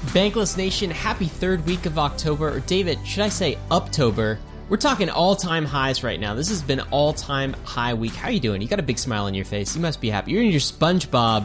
Bankless Nation, happy third week of October. Or David, should I say Uptober? We're talking all-time highs right now. This has been all-time high week. How you doing? You got a big smile on your face. You must be happy. You're in your SpongeBob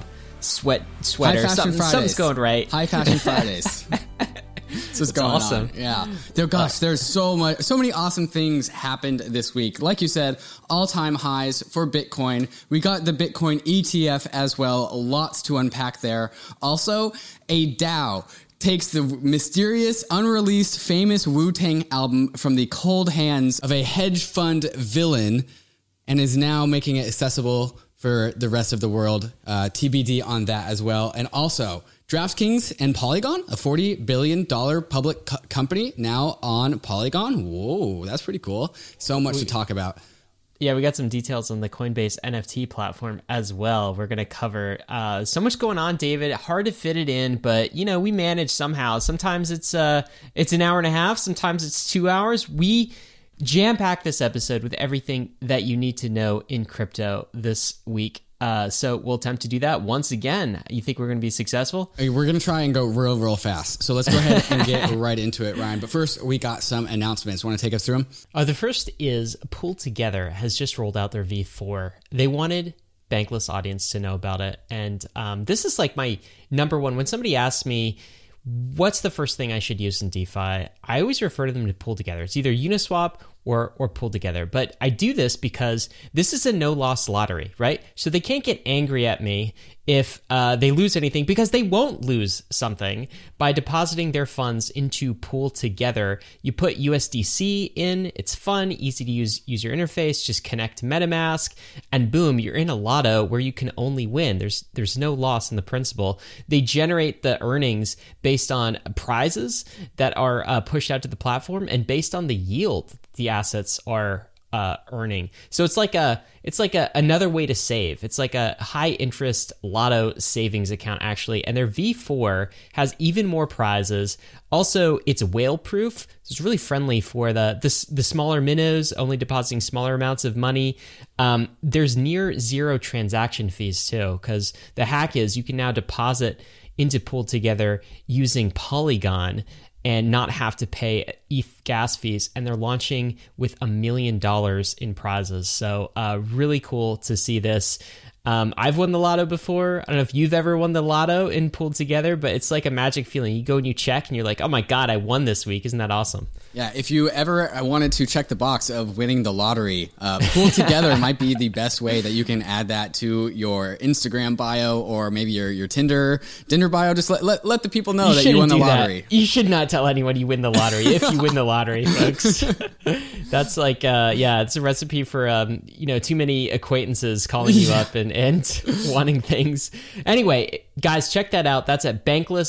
sweater. Something's going right. High Fashion Fridays. This is going awesome. on. Yeah. There's so many awesome things happened this week. Like you said, all-time highs for Bitcoin. We got the Bitcoin ETF as well. Lots to unpack there. Also, a DAO takes the mysterious, unreleased, famous Wu-Tang album from the cold hands of a hedge fund villain and is now making it accessible for the rest of the world. TBD on that as well. And also, DraftKings and Polygon, a $40 billion public company now on Polygon. Whoa, that's pretty cool. So much to talk about. Yeah, we got some details on the Coinbase NFT platform as well. We're going to cover so much going on, David. Hard to fit it in, but we manage somehow. Sometimes it's an hour and a half. Sometimes it's 2 hours. We jam-pack this episode with everything that you need to know in crypto this week. So we'll attempt to do that once again. You think we're going to be successful? We're going to try and go real fast. So let's go ahead and get right into it, Ryan. But first, we got some announcements. Want to take us through them? The first is Pool Together has just rolled out their V4. They wanted Bankless audience to know about it. And this is like my number one. When somebody asks me, what's the first thing I should use in DeFi? I always refer to them to Pool Together. It's either Uniswap or Pool Together. But I do this because this is a no-loss lottery, right? So they can't get angry at me if they lose anything, because they won't lose something by depositing their funds into Pool Together. You put USDC in, it's fun, easy to use user interface, just connect to MetaMask, and boom, you're in a lotto where you can only win. There's no loss in the principal. They generate the earnings based on prizes that are pushed out to the platform and based on the yield the assets are earning. So it's like another way to save. It's like a high interest lotto savings account actually. And their V4 has even more prizes. Also, it's whale proof. So it's really friendly for the smaller minnows, only depositing smaller amounts of money. There's near zero transaction fees too, because the hack is you can now deposit into Pool Together using Polygon and not have to pay ETH gas fees. And they're launching with $1 million in prizes. So really cool to see this. I've won the lotto before. I don't know if you've ever won the lotto in Pool Together, but it's like a magic feeling. You go and you check and you're like, oh my God, I won this week. Isn't that awesome? Yeah, if you ever wanted to check the box of winning the lottery, Pool Together might be the best way that you can add that to your Instagram bio or maybe your Tinder bio. Just let the people know that you won the lottery. That. You should not tell anyone you win the lottery if you win the lottery, folks. That's like, it's a recipe for, too many acquaintances calling you up and wanting things. Anyway, guys, check that out. That's at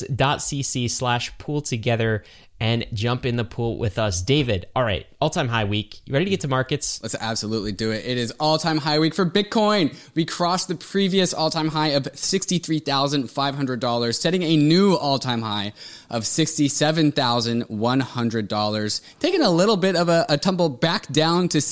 bankless.cc/pool together and jump in the pool with us. David, all right, all-time high week. You ready to get to markets? Let's absolutely do it. It is all-time high week for Bitcoin. We crossed the previous all-time high of $63,500, setting a new all-time high of $67,100, taking a little bit of a tumble back down to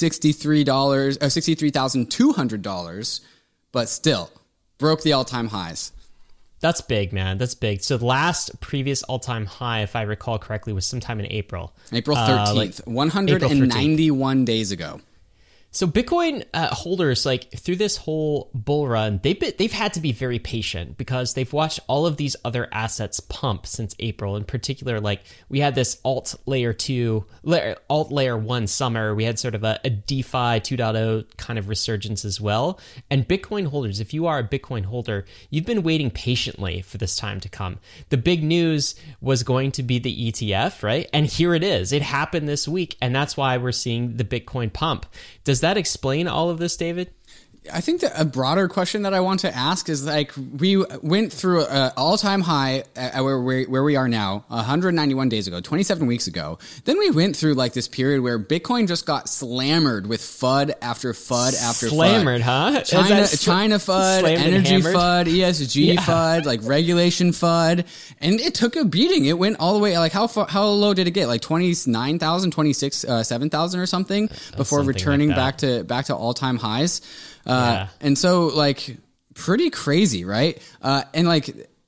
$63,200, but still broke the all-time highs. That's big, man. That's big. So the last previous all-time high, if I recall correctly, was sometime in April. April 13th, 191 days ago. So Bitcoin holders, like through this whole bull run, they've had to be very patient because they've watched all of these other assets pump since April. In particular, like we had this alt layer 1 summer. We had sort of a DeFi 2.0 kind of resurgence as well. And Bitcoin holders, if you are a Bitcoin holder, you've been waiting patiently for this time to come. The big news was going to be the ETF, right? And here it is. It happened this week, and that's why we're seeing the Bitcoin pump. Does that explain all of this, David? I think that a broader question that I want to ask is, like, we went through an all-time high where we are now 191 days ago, 27 weeks ago. Then we went through like this period where Bitcoin just got slammered with FUD after FUD after FUD. Huh? China FUD, energy FUD, ESG FUD, like regulation FUD. And it took a beating. It went all the way, like how low did it get? Like 29,000, 7,000 or something before something returning like back to all-time highs. And so, like, pretty crazy, right? And like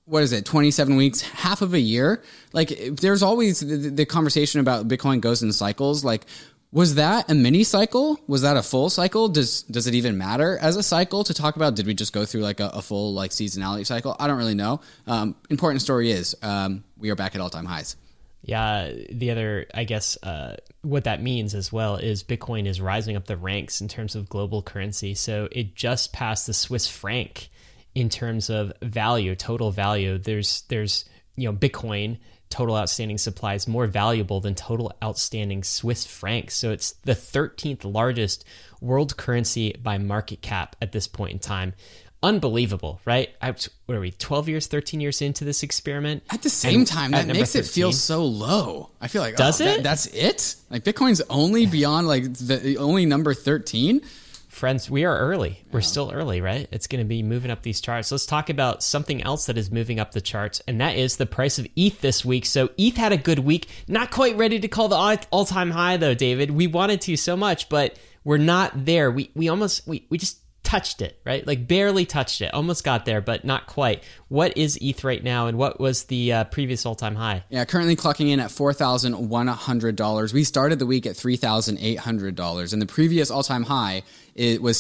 what is it, 27 weeks, half of a year. Like, there's always the conversation about Bitcoin goes in cycles. Like, was that a mini cycle? Was that a full cycle? Does it even matter as a cycle to talk about? Did we just go through like a full like seasonality cycle? I don't really know. Important story is we are back at all-time highs. Yeah, the other, I guess, what that means as well is Bitcoin is rising up the ranks in terms of global currency. So it just passed the Swiss franc in terms of value, total value. There's Bitcoin total outstanding supply is more valuable than total outstanding Swiss francs. So it's the 13th largest world currency by market cap at this point in time. Unbelievable, right? What are we, 12 years, 13 years into this experiment? At the same time, that makes it feel so low. I feel like, does it? That's it? Like, Bitcoin's only beyond like the only number 13? Friends, we are early. We're still early, right? It's going to be moving up these charts. Let's talk about something else that is moving up the charts, and that is the price of ETH this week. So ETH had a good week. Not quite ready to call the all-time high, though, David. We wanted to so much, but we're not there. We just touched it, right? Like barely touched it. Almost got there, but not quite. What is ETH right now, and what was the previous all-time high? Yeah, currently clocking in at $4,100. We started the week at $3,800, and the previous all-time high, it was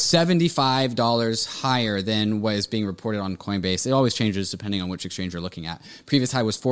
$75 higher than what is being reported on Coinbase. It always changes depending on which exchange you're looking at. Previous high was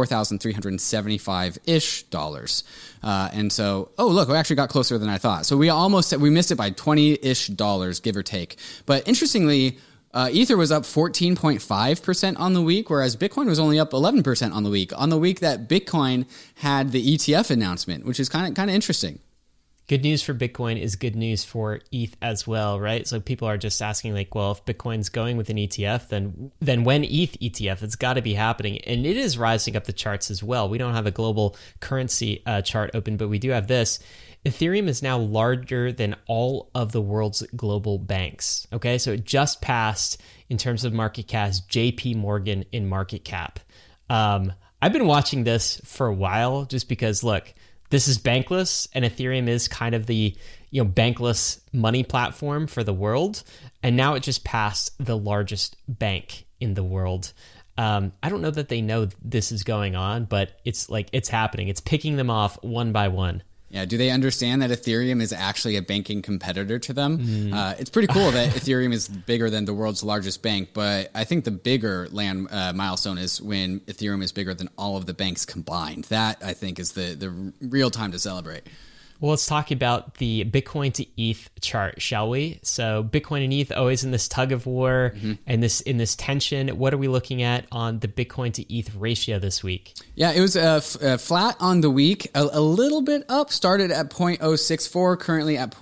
$4,375-ish. And so, look, we actually got closer than I thought. So we missed it by $20-ish, give or take. But interestingly, Ether was up 14.5% on the week, whereas Bitcoin was only up 11% on the week that Bitcoin had the ETF announcement, which is kind of interesting. Good news for Bitcoin is good news for ETH as well, right? So people are just asking like, well, if Bitcoin's going with an ETF, then when ETH ETF, it's got to be happening. And it is rising up the charts as well. We don't have a global currency chart open, but we do have this. Ethereum is now larger than all of the world's global banks. Okay, so it just passed, in terms of market cap, JP Morgan in market cap. I've been watching this for a while just because, look, this is bankless, and Ethereum is kind of the bankless money platform for the world. And now it just passed the largest bank in the world. I don't know that they know this is going on, but it's happening. It's picking them off one by one. Yeah, do they understand that Ethereum is actually a banking competitor to them? It's pretty cool that Ethereum is bigger than the world's largest bank, but I think the bigger milestone is when Ethereum is bigger than all of the banks combined. That, I think, is the real time to celebrate. Well, let's talk about the Bitcoin to ETH chart, shall we? So Bitcoin and ETH always in this tug of war and in this tension. What are we looking at on the Bitcoin to ETH ratio this week? Yeah, it was flat on the week, a little bit up, started at 0.064, currently at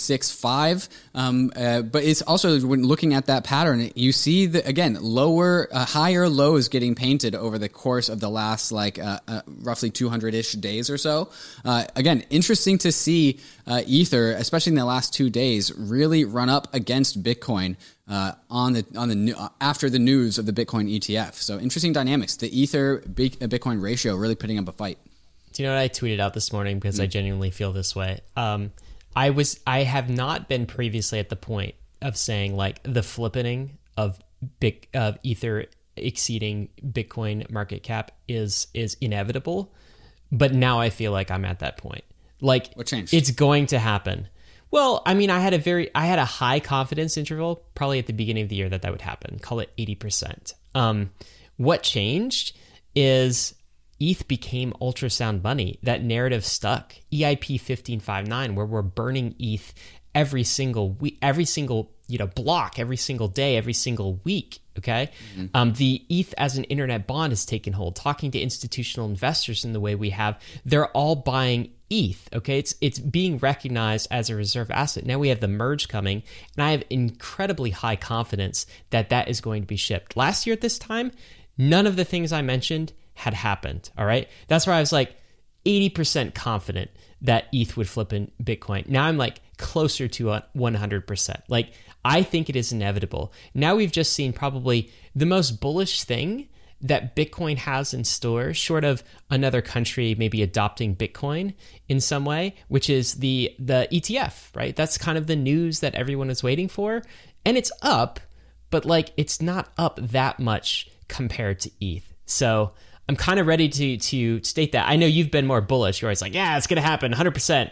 0.065. But it's also, when looking at that pattern, you see again, higher lows getting painted over the course of the last roughly 200-ish days or so. Again, interesting to see Ether, especially in the last 2 days, really run up against Bitcoin after the news of the Bitcoin ETF. So interesting dynamics. The Ether Bitcoin ratio really putting up a fight. Do you know what I tweeted out this morning, because I genuinely feel this way? I have not been previously at the point of saying like the flippening of Ether exceeding Bitcoin market cap is inevitable, but now I feel like I'm at that point. Like, what changed? It's going to happen. Well, I mean, I had a high confidence interval probably at the beginning of the year that would happen. Call it 80%. What changed is ETH became ultrasound money. That narrative stuck. EIP 1559, where we're burning ETH every single week, every single block, every single day, every single week. Okay. The ETH as an internet bond has taken hold. Talking to institutional investors in the way we have, they're all buying ETH. Okay. It's being recognized as a reserve asset. Now we have the merge coming, and I have incredibly high confidence that is going to be shipped. Last year at this time, none of the things I mentioned had happened. All right. That's where I was like 80% confident that ETH would flip in Bitcoin. Now I'm like closer to 100%. Like, I think it is inevitable. Now we've just seen probably the most bullish thing that Bitcoin has in store, short of another country maybe adopting Bitcoin in some way, which is the ETF, right? That's kind of the news that everyone is waiting for. And it's up, but like, it's not up that much compared to ETH. So I'm kind of ready to state that. I know you've been more bullish. You're always like, yeah, it's going to happen 100%.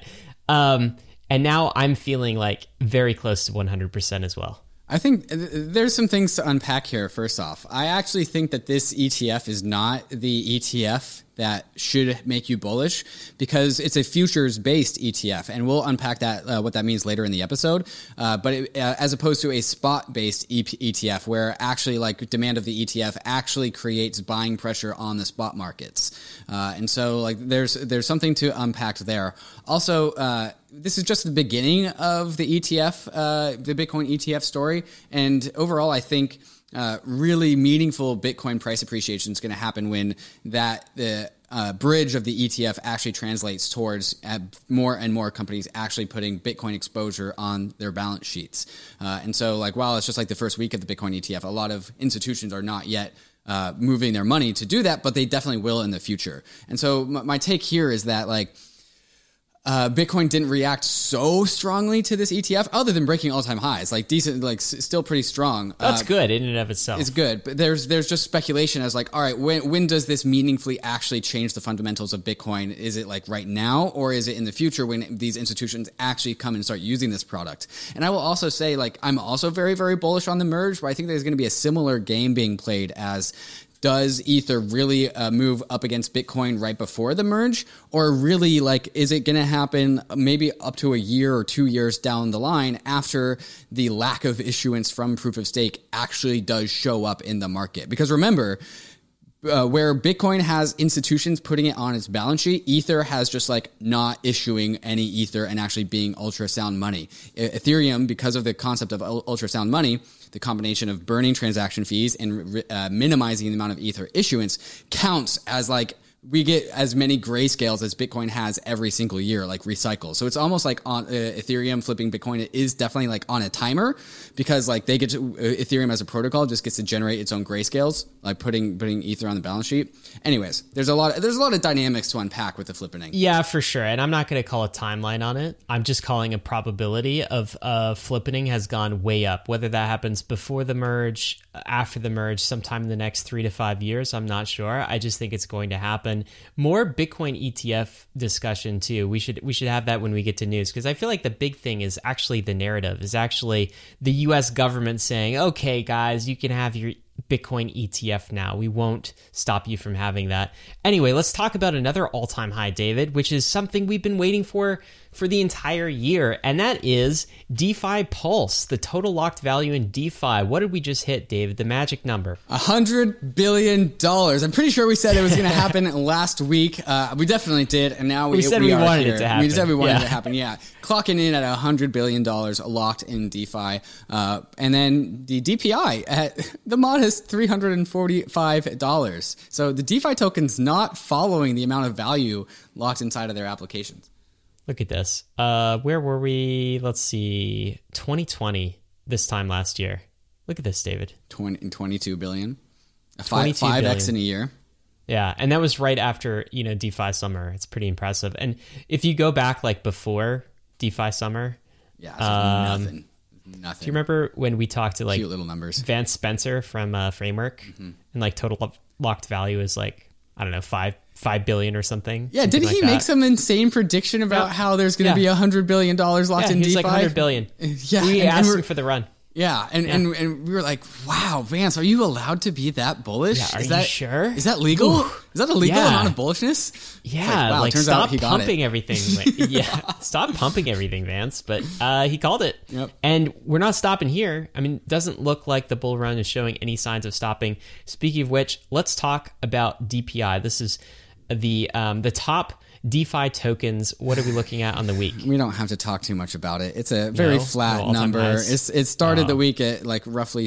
And now I'm feeling like very close to 100% as well. I think there's some things to unpack here. First off, I actually think that this ETF is not the ETF that should make you bullish because it's a futures-based ETF, and we'll unpack that what that means later in the episode. But as opposed to a spot-based ETF, where actually like demand of the ETF actually creates buying pressure on the spot markets, and so like there's something to unpack there. Also, this is just the beginning of the ETF, the Bitcoin ETF story, and overall, I think. Really meaningful Bitcoin price appreciation is going to happen when that bridge of the ETF actually translates towards more and more companies actually putting Bitcoin exposure on their balance sheets. And so, like, while it's just like the first week of the Bitcoin ETF, a lot of institutions are not yet moving their money to do that, but they definitely will in the future. And so, my take here is that like. Bitcoin didn't react so strongly to this ETF, other than breaking all-time highs. Like decent, like still pretty strong. That's good in and of itself. It's good, but there's just speculation as like, all right, when does this meaningfully actually change the fundamentals of Bitcoin? Is it like right now, or is it in the future when these institutions actually come and start using this product? And I will also say, like, I'm also very, very bullish on the merge, but I think there's going to be a similar game being played as. Does Ether really move up against Bitcoin right before the merge? Or really, like, is it going to happen maybe up to a year or 2 years down the line after the lack of issuance from proof of stake actually does show up in the market? Because remember, where Bitcoin has institutions putting it on its balance sheet, Ether has just like not issuing any Ether and actually being ultrasound money. Ethereum, because of the concept of ultrasound money, the combination of burning transaction fees and minimizing the amount of Ether issuance counts as like we get as many grayscales as Bitcoin has every single year, like recycle. So it's almost like on Ethereum flipping Bitcoin. It is definitely like on a timer because like they get to Ethereum as a protocol just gets to generate its own grayscales, like putting Ether on the balance sheet. Anyways, there's a lot of dynamics to unpack with the flippening. Yeah, for sure. And I'm not going to call a timeline on it. I'm just calling a probability of flippening has gone way up. Whether that happens before the merge, after the merge, sometime in the next 3 to 5 years, I'm not sure. I just think it's going to happen. More Bitcoin ETF discussion too. We should have that when we get to news, because I feel like the big thing is actually the narrative is actually the US government saying, okay, guys, you can have your Bitcoin ETF now. We won't stop you from having that. Anyway, let's talk about another all-time high, David, which is something we've been waiting for the entire year, and that is DeFi Pulse, the total locked value in DeFi. What did we just hit, David? The magic number. $100 billion. I'm pretty sure we said it was going to happen last week. We definitely did, and now we said we wanted here. it to happen. We said we wanted it to happen, yeah. Clocking in at $100 billion locked in DeFi. And then the DPI at the modest $345. So the DeFi token's not following the amount of value locked inside of their applications. Look at this. Where were we? Let's see. 2020, this time last year. Look at this, David. 22 billion. 5x billion. In a year. Yeah, and that was right after, DeFi summer. It's pretty impressive. And if you go back like before DeFi summer, yeah, nothing. Do you remember when we talked to like cute little numbers? Vance Spencer from Framework, and like total locked value is like, I don't know, 5 billion or something. Yeah, didn't he make some insane prediction about how there's going to be $100 billion locked in DeFi? He's like 100 billion. Yeah, we asked him for the run. Yeah, and we were like, wow, Vance, are you allowed to be that bullish? Yeah, are you sure? Is that legal? Ooh, is that a legal amount of bullishness? Yeah, like stop pumping everything. Stop pumping everything, Vance. But he called it. Yep. And we're not stopping here. I mean, it doesn't look like the bull run is showing any signs of stopping. Speaking of which, let's talk about DPI. This is the top DeFi tokens. What are we looking at on the week? We don't have to talk too much about it. It's a very flat number. It started the week at like roughly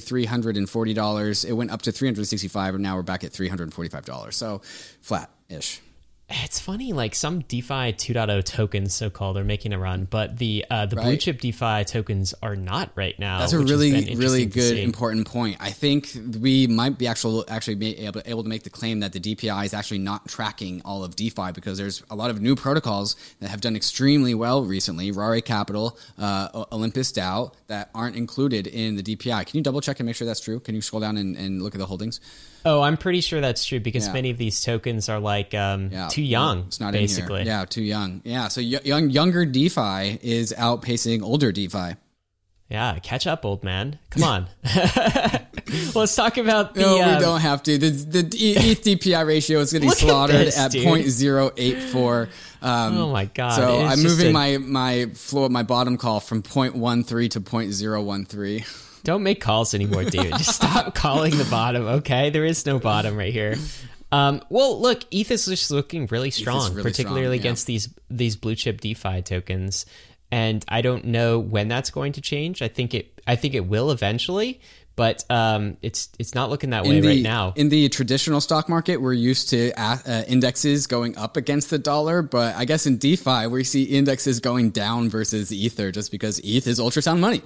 $340. It went up to $365, and now we're back at $345. So flat-ish. It's funny, like some DeFi 2.0 tokens, so-called, are making a run, but the blue chip DeFi tokens are not right now. That's a really good, important point. I think we might be actually be able to make the claim that the DPI is actually not tracking all of DeFi, because there's a lot of new protocols that have done extremely well recently, Rare Capital, Olympus DAO, that aren't included in the DPI. Can you double check and make sure that's true? Can you scroll down and look at the holdings? Oh, I'm pretty sure that's true, because many of these tokens are like too young. It's not basically. in here. Yeah, too young. Yeah, so younger DeFi is outpacing older DeFi. Yeah, catch up, old man. Come on. Let's talk about the... No, we don't have to. The ETH DPI ratio is getting slaughtered at 0.084. Oh my God. So I'm moving my bottom call from 0.13 to 0.013. Don't make calls anymore, dude. Just stop calling the bottom, okay? There is no bottom right here. Well, look, ETH is just looking really strong, particularly against these blue chip DeFi tokens. And I don't know when that's going to change. I think it will eventually, but it's not looking that way right now. In the traditional stock market, we're used to indexes going up against the dollar, but I guess in DeFi, we see indexes going down versus Ether, just because ETH is ultrasound money.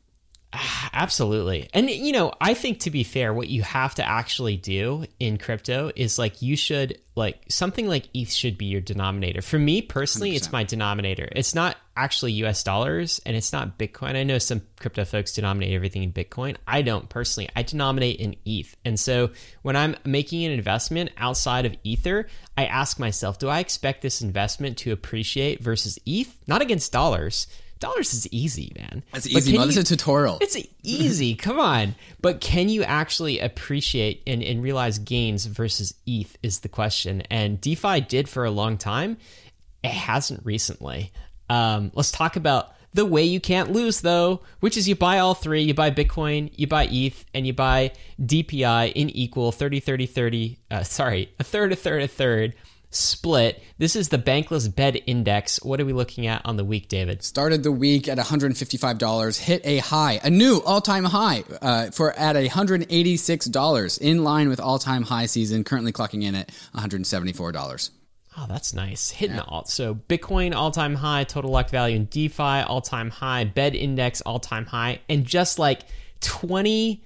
Absolutely. And, I think, to be fair, what you have to actually do in crypto is you should something like ETH should be your denominator. For me personally, 100%. It's my denominator. It's not actually US dollars, and it's not Bitcoin. I know some crypto folks denominate everything in Bitcoin. I don't personally. I denominate in ETH. And so when I'm making an investment outside of Ether, I ask myself, do I expect this investment to appreciate versus ETH? Not against dollars. Dollars is easy, man. That's easy, man. It's a tutorial. It's easy. Come on. But can you actually appreciate and realize gains versus ETH is the question. And DeFi did for a long time. It hasn't recently. Let's talk about the way you can't lose, though, which is you buy all three. You buy Bitcoin, you buy ETH, and you buy DPI in equal 30-30-30. A third, a third, a third. Split. This is the Bankless Bed Index. What are we looking at on the week, David? Started the week at $155, hit a high, a new all-time high at $186, in line with all-time high season, currently clocking in at $174. Oh, that's nice. Hitting the alt. So Bitcoin all-time high, total locked value in DeFi all-time high, Bed Index all-time high, and just like $22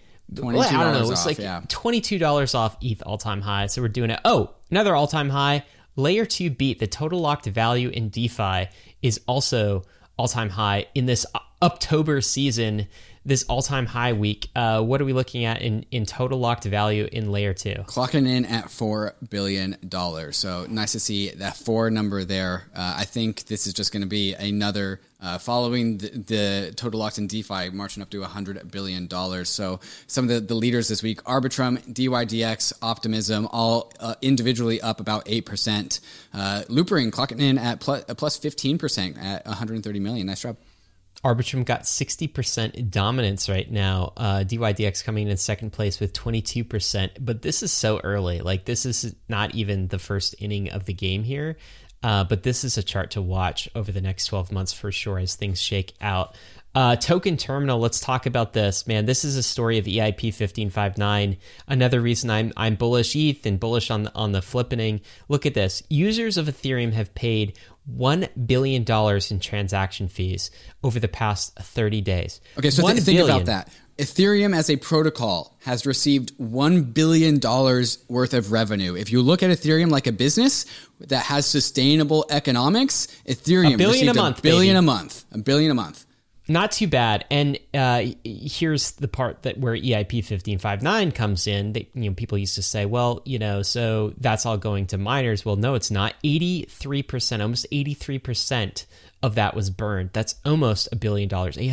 $22 off ETH all-time high. So we're doing it. Oh, another all-time high. Layer 2 beat. The total locked value in DeFi is also all-time high in this October season, this all-time high week. What are we looking at in total locked value in Layer 2? Clocking in at $4 billion. So nice to see that 4 number there. I think this is just going to be another, following the total locked in DeFi, marching up to $100 billion. So some of the leaders this week, Arbitrum, DYDX, Optimism, all individually up about 8%. Loopring clocking in at plus 15% at $130 million. Nice job. Arbitrum got 60% dominance right now. DYDX coming in second place with 22%. But this is so early. This is not even the first inning of the game here. But this is a chart to watch over the next 12 months for sure as things shake out. Token Terminal, let's talk about this. Man, this is a story of EIP 1559. Another reason I'm bullish ETH and bullish on the flippening. Look at this. Users of Ethereum have paid $1 billion in transaction fees over the past 30 days. Okay, so think about that. Ethereum as a protocol has received $1 billion worth of revenue. If you look at Ethereum like a business that has sustainable economics, Ethereum received $1 billion a month. $1 billion a month. Not too bad. And here's the part that where EIP 1559 comes in. People used to say, well, so that's all going to miners. Well, no, it's not. 83%, almost 83% of that was burned. That's almost $1 billion.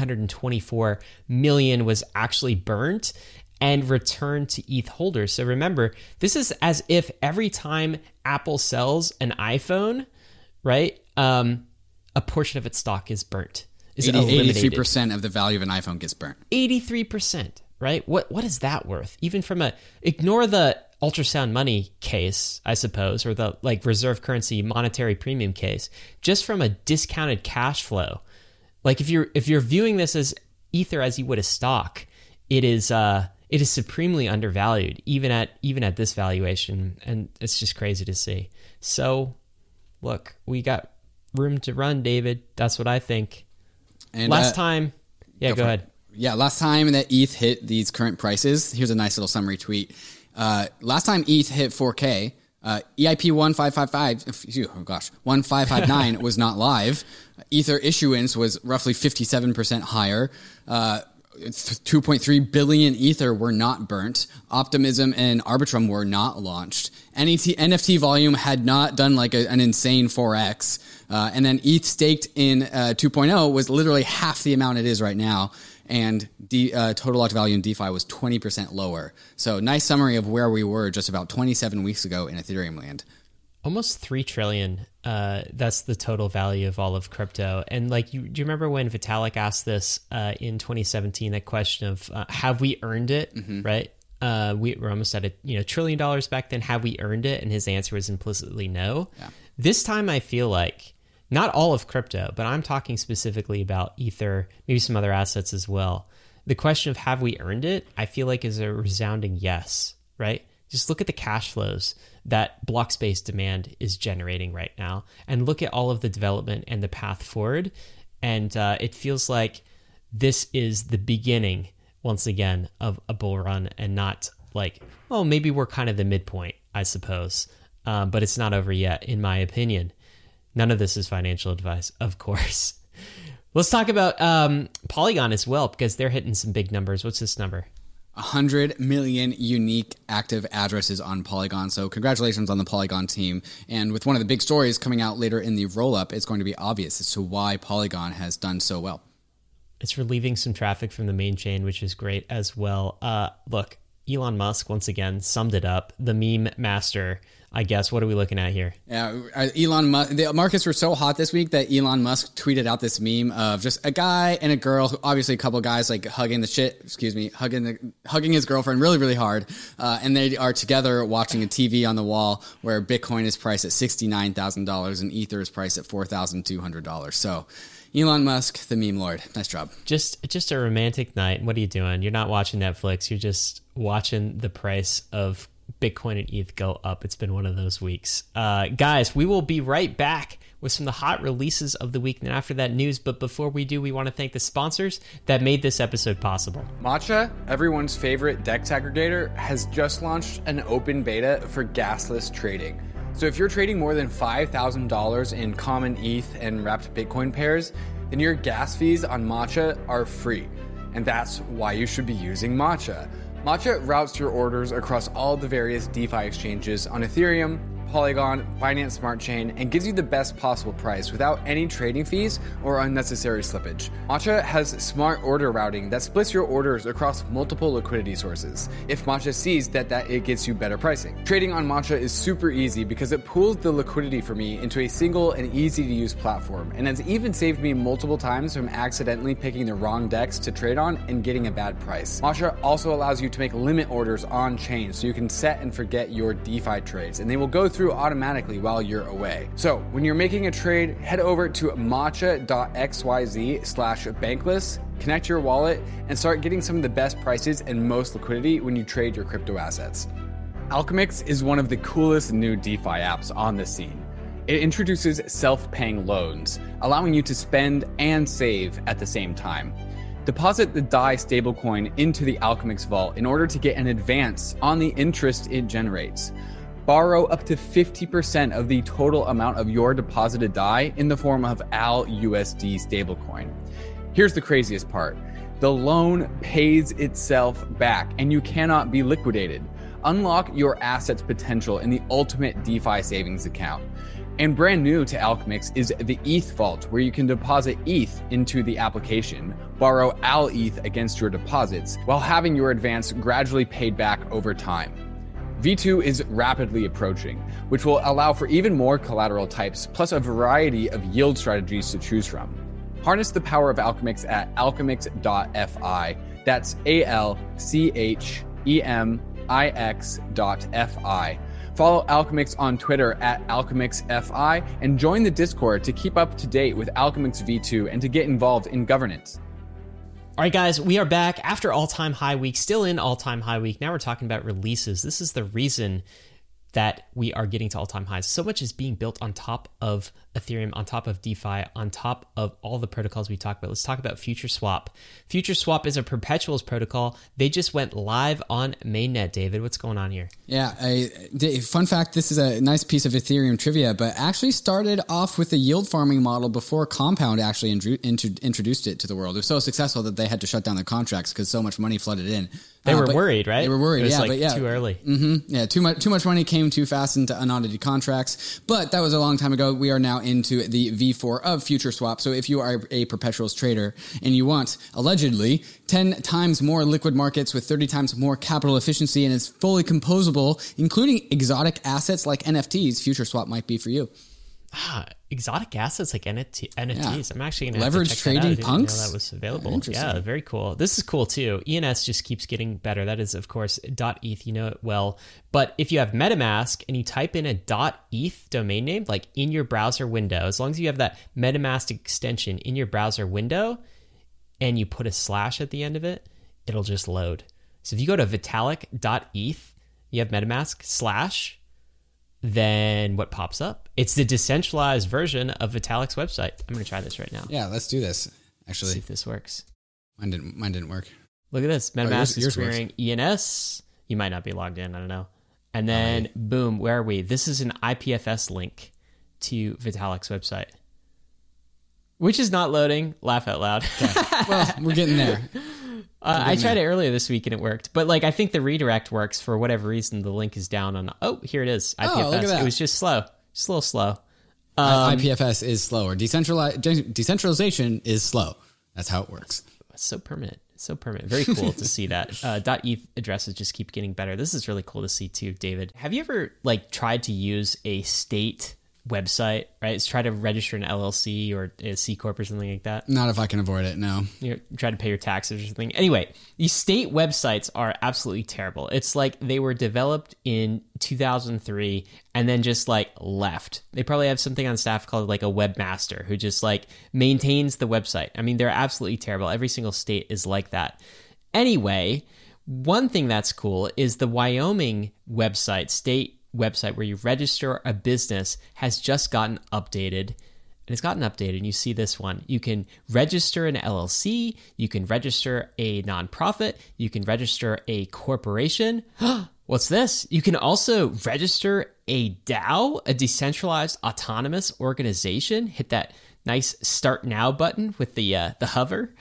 824 million was actually burnt and returned to ETH holders. So remember, this is as if every time Apple sells an iPhone, right, a portion of its stock is burnt. 83% of the value of an iPhone gets burnt. 83%, right? What is that worth? Even from ignore the ultrasound money case, I suppose, or the reserve currency monetary premium case, just from a discounted cash flow. If you're viewing this as Ether as you would a stock, it is supremely undervalued, even at this valuation, and it's just crazy to see. So look, we got room to run, David. That's what I think. And last time, go ahead. Yeah, last time that ETH hit these current prices, here's a nice little summary tweet. Last time ETH hit 4K, EIP 1559 was not live. Ether issuance was roughly 57% higher. 2.3 billion Ether were not burnt. Optimism and Arbitrum were not launched. NFT volume had not done like an insane 4x. And then ETH staked in 2.0 was literally half the amount it is right now. And total locked value in DeFi was 20% lower. So nice summary of where we were just about 27 weeks ago in Ethereum land. Almost 3 trillion. That's the total value of all of crypto. And like, do you remember when Vitalik asked this in 2017, that question of have we earned it, right? We were almost at $1 trillion back then. Have we earned it? And his answer was implicitly no. Yeah. This time I feel like, not all of crypto, but I'm talking specifically about Ether, maybe some other assets as well. The question of have we earned it, I feel like is a resounding yes, right? Just look at the cash flows that block space demand is generating right now, and look at all of the development and the path forward. And it feels like this is the beginning, once again, of a bull run, and not like, well, maybe we're kind of the midpoint, I suppose. But it's not over yet, in my opinion. None of this is financial advice, of course. Let's talk about Polygon as well, because they're hitting some big numbers. What's this number? 100 million unique active addresses on Polygon. So congratulations on the Polygon team. And with one of the big stories coming out later in the roll-up, it's going to be obvious as to why Polygon has done so well. It's relieving some traffic from the main chain, which is great as well. Look, Elon Musk, once again, summed it up. The meme master, I guess. What are we looking at here? Yeah, Elon Musk. The markets were so hot this week that Elon Musk tweeted out this meme of just a guy and a girl, obviously a couple of guys like hugging his girlfriend really, really hard. And they are together watching a TV on the wall where Bitcoin is priced at $69,000 and Ether is priced at $4,200. So Elon Musk, the meme lord. Nice job. Just a romantic night. What are you doing? You're not watching Netflix. You're just watching the price of Bitcoin and ETH go up. It's been one of those weeks. Guys, we will be right back with some of the hot releases of the week and after that news. But before we do, we want to thank the sponsors that made this episode possible. Matcha, everyone's favorite DEX aggregator, has just launched an open beta for gasless trading. So if you're trading more than $5,000 in common ETH and wrapped Bitcoin pairs, then your gas fees on Matcha are free. And that's why you should be using Matcha. Matcha routes your orders across all the various DeFi exchanges on Ethereum, Polygon, Binance Smart Chain, and gives you the best possible price without any trading fees or unnecessary slippage. Matcha has smart order routing that splits your orders across multiple liquidity sources if Matcha sees that it gets you better pricing. Trading on Matcha is super easy because it pools the liquidity for me into a single and easy to use platform, and has even saved me multiple times from accidentally picking the wrong DEX to trade on and getting a bad price. Matcha also allows you to make limit orders on chain so you can set and forget your DeFi trades, and they will go through automatically while you're away. So when you're making a trade, head over to matcha.xyz/bankless, connect your wallet, and start getting some of the best prices and most liquidity when you trade your crypto assets. Alchemix is one of the coolest new DeFi apps on the scene. It introduces self-paying loans, allowing you to spend and save at the same time. Deposit the DAI stablecoin into the Alchemix vault in order to get an advance on the interest it generates. Borrow up to 50% of the total amount of your deposited DAI in the form of ALUSD stablecoin. Here's the craziest part. The loan pays itself back and you cannot be liquidated. Unlock your asset's potential in the ultimate DeFi savings account. And brand new to Alchemix is the ETH Vault, where you can deposit ETH into the application, borrow ALETH against your deposits, while having your advance gradually paid back over time. V2 is rapidly approaching, which will allow for even more collateral types, plus a variety of yield strategies to choose from. Harness the power of Alchemix at alchemix.fi. That's ALCHEMIX.fi. Follow Alchemix on Twitter at AlchemixFI and join the Discord to keep up to date with Alchemix V2 and to get involved in governance. All right, guys, we are back after all-time high week, still in all-time high week. Now we're talking about releases. This is the reason that we are getting to all-time highs. So much is being built on top of Ethereum, on top of DeFi, on top of all the protocols we talked about. Let's talk about FutureSwap. FutureSwap is a perpetuals protocol. They just went live on mainnet. David, what's going on here? Yeah, fun fact, this is a nice piece of Ethereum trivia, but actually started off with the yield farming model before Compound actually introduced it to the world. It was so successful that they had to shut down their contracts because so much money flooded in. They were worried, right? They were worried, it was too early. Yeah, too much money came too fast into unaudited contracts, but that was a long time ago. We are now into the V4 of FutureSwap. So if you are a perpetuals trader and you want, allegedly, 10 times more liquid markets with 30 times more capital efficiency and it's fully composable, including exotic assets like NFTs, FutureSwap might be for you. Exotic assets like NFTs. Yeah. I'm actually going to leverage trading punks. Know that was available. Yeah, very cool. This is cool too. ENS just keeps getting better. That is, of course, .eth. You know it well. But if you have MetaMask and you type in a .eth domain name, like in your browser window, as long as you have that MetaMask extension in your browser window, and you put a slash at the end of it, it'll just load. So if you go to Vitalik.eth, you have MetaMask / then what pops up? It's the decentralized version of Vitalik's website. I'm going to try this right now. Yeah, let's do this. Actually, let's see if this works. Mine didn't work. Look at this. MetaMask is querying ENS. You might not be logged in. I don't know. And then boom, where are we? This is an IPFS link to Vitalik's website, which is not loading. Laugh out loud. Okay. Well, we're getting there. I tried it earlier this week and it worked, but like I think the redirect works for whatever reason. The link is down on. Oh, here it is. IPFS. Oh, look at that. It was just slow, just a little slow. IPFS is slower. Decentralization is slow. That's how it works. So permanent. So permanent. Very cool to see that. .eth addresses just keep getting better. This is really cool to see too, David. Have you ever like tried to use a state website, right? It's try to register an LLC or a C Corp or something like that. Not if I can avoid it, no. You try to pay your taxes or something. Anyway, these state websites are absolutely terrible. It's like they were developed in 2003 and then just like left. They probably have something on staff called like a webmaster who just like maintains the website. I mean, they're absolutely terrible. Every single state is like that. Anyway, one thing that's cool is the Wyoming website, state website where you register a business has just gotten updated. And it's gotten updated. And you see this one. You can register an LLC. You can register a nonprofit. You can register a corporation. What's this? You can also register a DAO, a decentralized autonomous organization. Hit that nice Start Now button with the hover.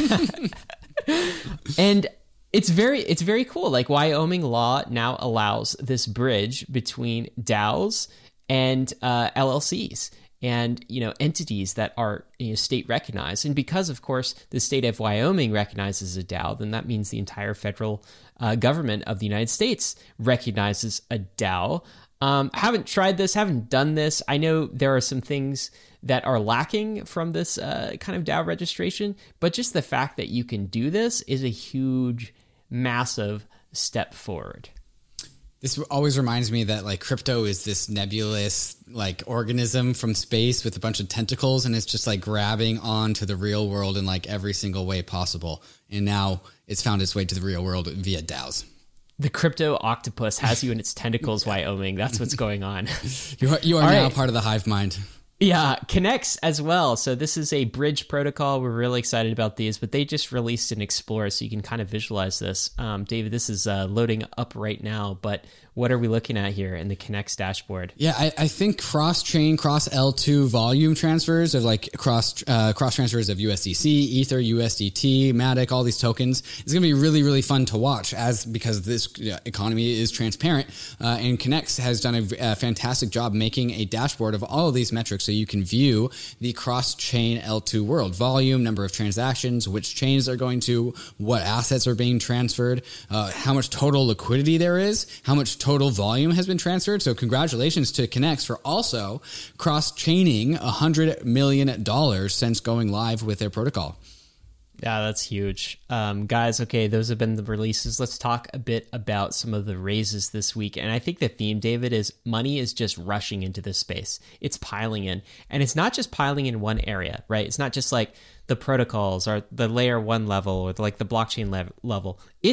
And it's very cool. Like Wyoming law now allows this bridge between DAOs and LLCs and entities that are state recognized. And because, of course, the state of Wyoming recognizes a DAO, then that means the entire federal government of the United States recognizes a DAO. Haven't tried this, haven't done this. I know there are some things that are lacking from this kind of DAO registration, but just the fact that you can do this is a huge, massive step forward. This always reminds me that like crypto is this nebulous like organism from space with a bunch of tentacles, and it's just like grabbing onto the real world in like every single way possible. And now it's found its way to the real world via DAOs. The crypto octopus has you in its tentacles, Wyoming. That's what's going on. You are now part of the hive mind. Yeah, Connex as well. So this is a bridge protocol. We're really excited about these, but they just released an Explorer, so you can kind of visualize this. David, this is loading up right now, but what are we looking at here in the Connex dashboard? Yeah, I think cross-chain, cross-L2 volume transfers of like cross transfers of USDC, Ether, USDT, Matic, all these tokens. It's going to be really, really fun to watch because this economy is transparent. And Connex has done a fantastic job making a dashboard of all of these metrics so you can view the cross-chain L2 world. Volume, number of transactions, which chains are going to, what assets are being transferred, how much total liquidity there is, how much total volume has been transferred. So congratulations to Connex for also cross-chaining $100 million since going live with their protocol. Yeah, that's huge. Guys, okay, those have been the releases. Let's talk a bit about some of the raises this week. And I think the theme, David, is money is just rushing into this space. It's piling in. And it's not just piling in one area, right? It's not just like the protocols or the layer 1 level or like the blockchain level. It's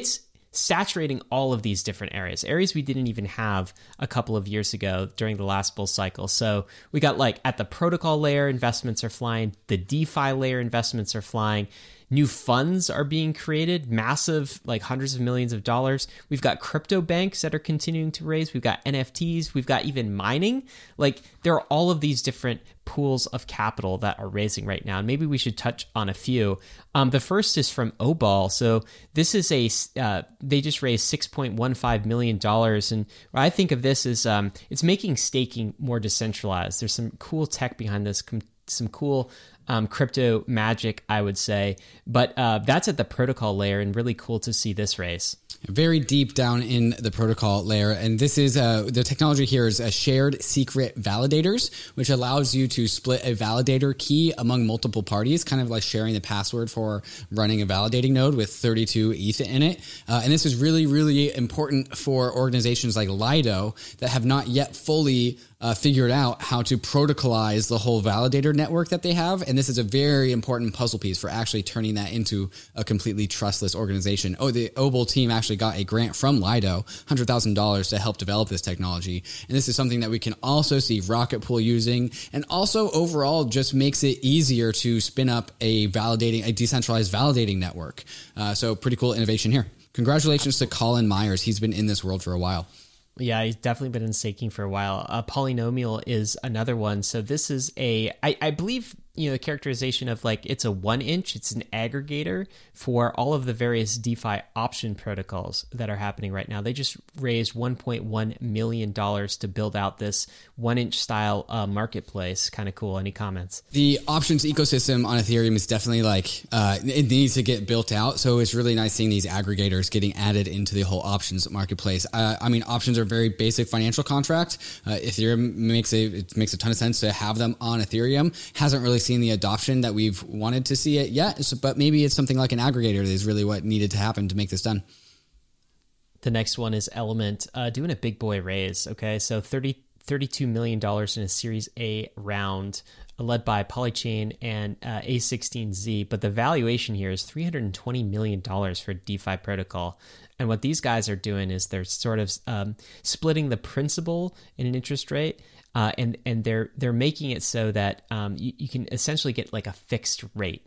saturating all of these different areas we didn't even have a couple of years ago during the last bull cycle. So we got like at the protocol layer, investments are flying, the DeFi layer investments are flying. New funds are being created, massive, like hundreds of millions of dollars. We've got crypto banks that are continuing to raise. We've got NFTs. We've got even mining. Like there are all of these different pools of capital that are raising right now. And maybe we should touch on a few. The first is from Obol. So this is they just raised $6.15 million. And what I think of this is it's making staking more decentralized. There's some cool tech behind this, some cool crypto magic, I would say. But that's at the protocol layer, and really cool to see this raise. Very deep down in the protocol layer. And this is the technology here is a shared secret validators, which allows you to split a validator key among multiple parties, kind of like sharing the password for running a validating node with 32 ETH in it. And this is really, really important for organizations like Lido that have not yet fully figured out how to protocolize the whole validator network that they have. And this is a very important puzzle piece for actually turning that into a completely trustless organization. Oh, the Obol team actually got a grant from Lido, $100,000 to help develop this technology. And this is something that we can also see Rocket Pool using, and also overall just makes it easier to spin up a decentralized validating network. So pretty cool innovation here. Congratulations to Colin Myers. He's been in this world for a while. Yeah, he's definitely been in staking for a while. Polynomial is another one. So this is I believe, the characterization of like it's a 1 inch, it's an aggregator for all of the various DeFi option protocols that are happening right now. They just raised $1.1 million to build out this 1 inch style marketplace. Kind of cool. Any comments? The options ecosystem on Ethereum is definitely it needs to get built out. So it's really nice seeing these aggregators getting added into the whole options marketplace. Options are a very basic financial contract. Ethereum makes a ton of sense to have them on Ethereum. Hasn't really seen the adoption that we've wanted to see it yet, but maybe it's something like an aggregator that is really what needed to happen to make this done. The next one is Element doing a big boy raise. Okay, so $32 million in a Series A round led by Polychain and A16Z, but the valuation here is $320 million for DeFi protocol. And what these guys are doing is they're sort of splitting the principal in an interest rate, and they're making it so that you can essentially get like a fixed rate.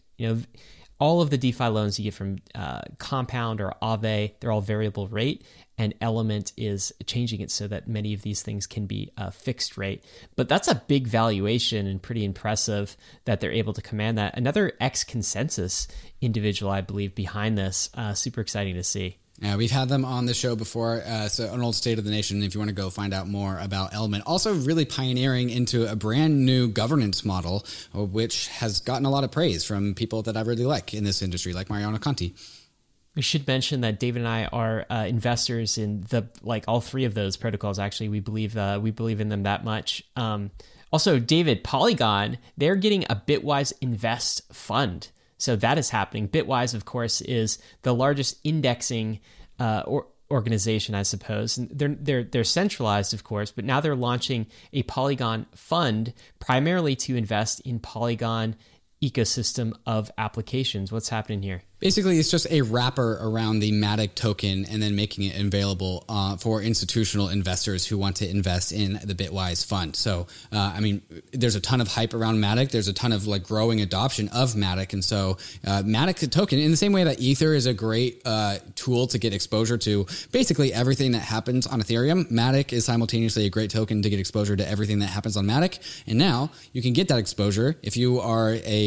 All of the DeFi loans you get from Compound or Aave, they're all variable rate, and Element is changing it so that many of these things can be a fixed rate. But that's a big valuation and pretty impressive that they're able to command that. Another X Consensus individual, I believe, behind this. Super exciting to see. Yeah, we've had them on the show before. So an old State of the Nation, if you want to go find out more about Element. Also really pioneering into a brand new governance model, which has gotten a lot of praise from people that I really like in this industry, like Mariano Conti. We should mention that David and I are investors in all three of those protocols. Actually, we believe in them that much. Also, David, Polygon, they're getting a Bitwise Invest fund. So that is happening. Bitwise, of course, is the largest indexing organization, I suppose. And they're centralized, of course, but now they're launching a Polygon fund primarily to invest in Polygon ecosystem of applications. What's happening here? Basically, it's just a wrapper around the Matic token and then making it available for institutional investors who want to invest in the Bitwise fund. So, there's a ton of hype around Matic. There's a ton of growing adoption of Matic. And so Matic token, in the same way that Ether is a great tool to get exposure to basically everything that happens on Ethereum, Matic is simultaneously a great token to get exposure to everything that happens on Matic. And now you can get that exposure if you are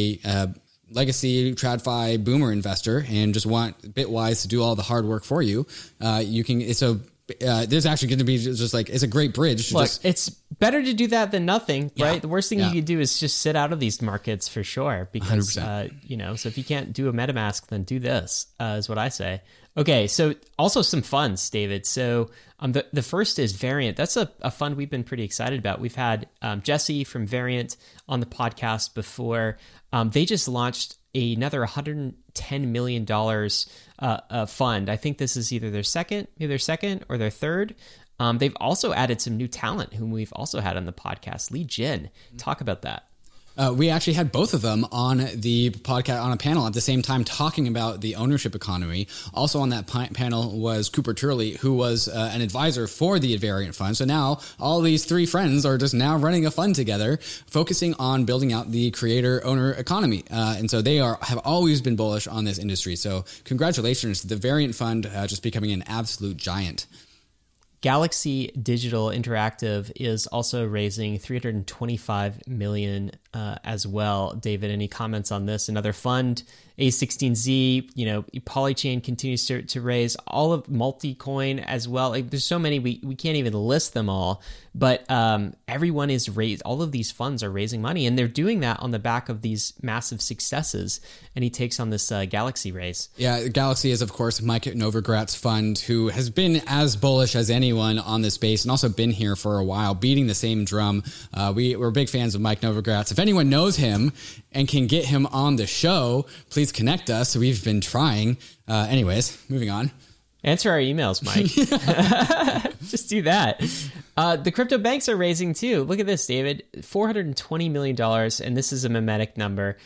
a legacy TradFi boomer investor and just want Bitwise to do all the hard work for you. You can. There's actually going to be just it's a great bridge. Look, it's better to do that than nothing, right? The worst thing you could do is just sit out of these markets for sure, because so if you can't do a MetaMask, then do this, is what I say. Okay, so also some funds, David. So the first is Variant. That's a fund we've been pretty excited about. We've had Jesse from Variant on the podcast before. They just launched another $110 million fund. I think this is either their second or their third. They've also added some new talent whom we've also had on the podcast. Li Jin, talk about that. We actually had both of them on the podcast, on a panel at the same time, talking about the ownership economy. Also on that panel was Cooper Turley, who was an advisor for the Variant Fund. So now all these three friends are just now running a fund together, focusing on building out the creator-owner economy. And so they have always been bullish on this industry. So congratulations to the Variant Fund just becoming an absolute giant. Galaxy Digital Interactive is also raising $325 million as well. David, any comments on this? Another fund, A16Z, Polychain continues to raise, all of Multicoin as well. Like, there's so many, we can't even list them all, but everyone is raised. All of these funds are raising money, and they're doing that on the back of these massive successes. And he takes on this Galaxy raise. Yeah, Galaxy is, of course, Mike Novogratz fund, who has been as bullish as anyone on this space and also been here for a while, beating the same drum. We're big fans of Mike Novogratz. If anyone knows him and can get him on the show, please connect us. We've been trying. Anyways, moving on. Answer our emails, Mike. Just do that. The crypto banks are raising too. Look at this, David. $420 million, and this is a mimetic number.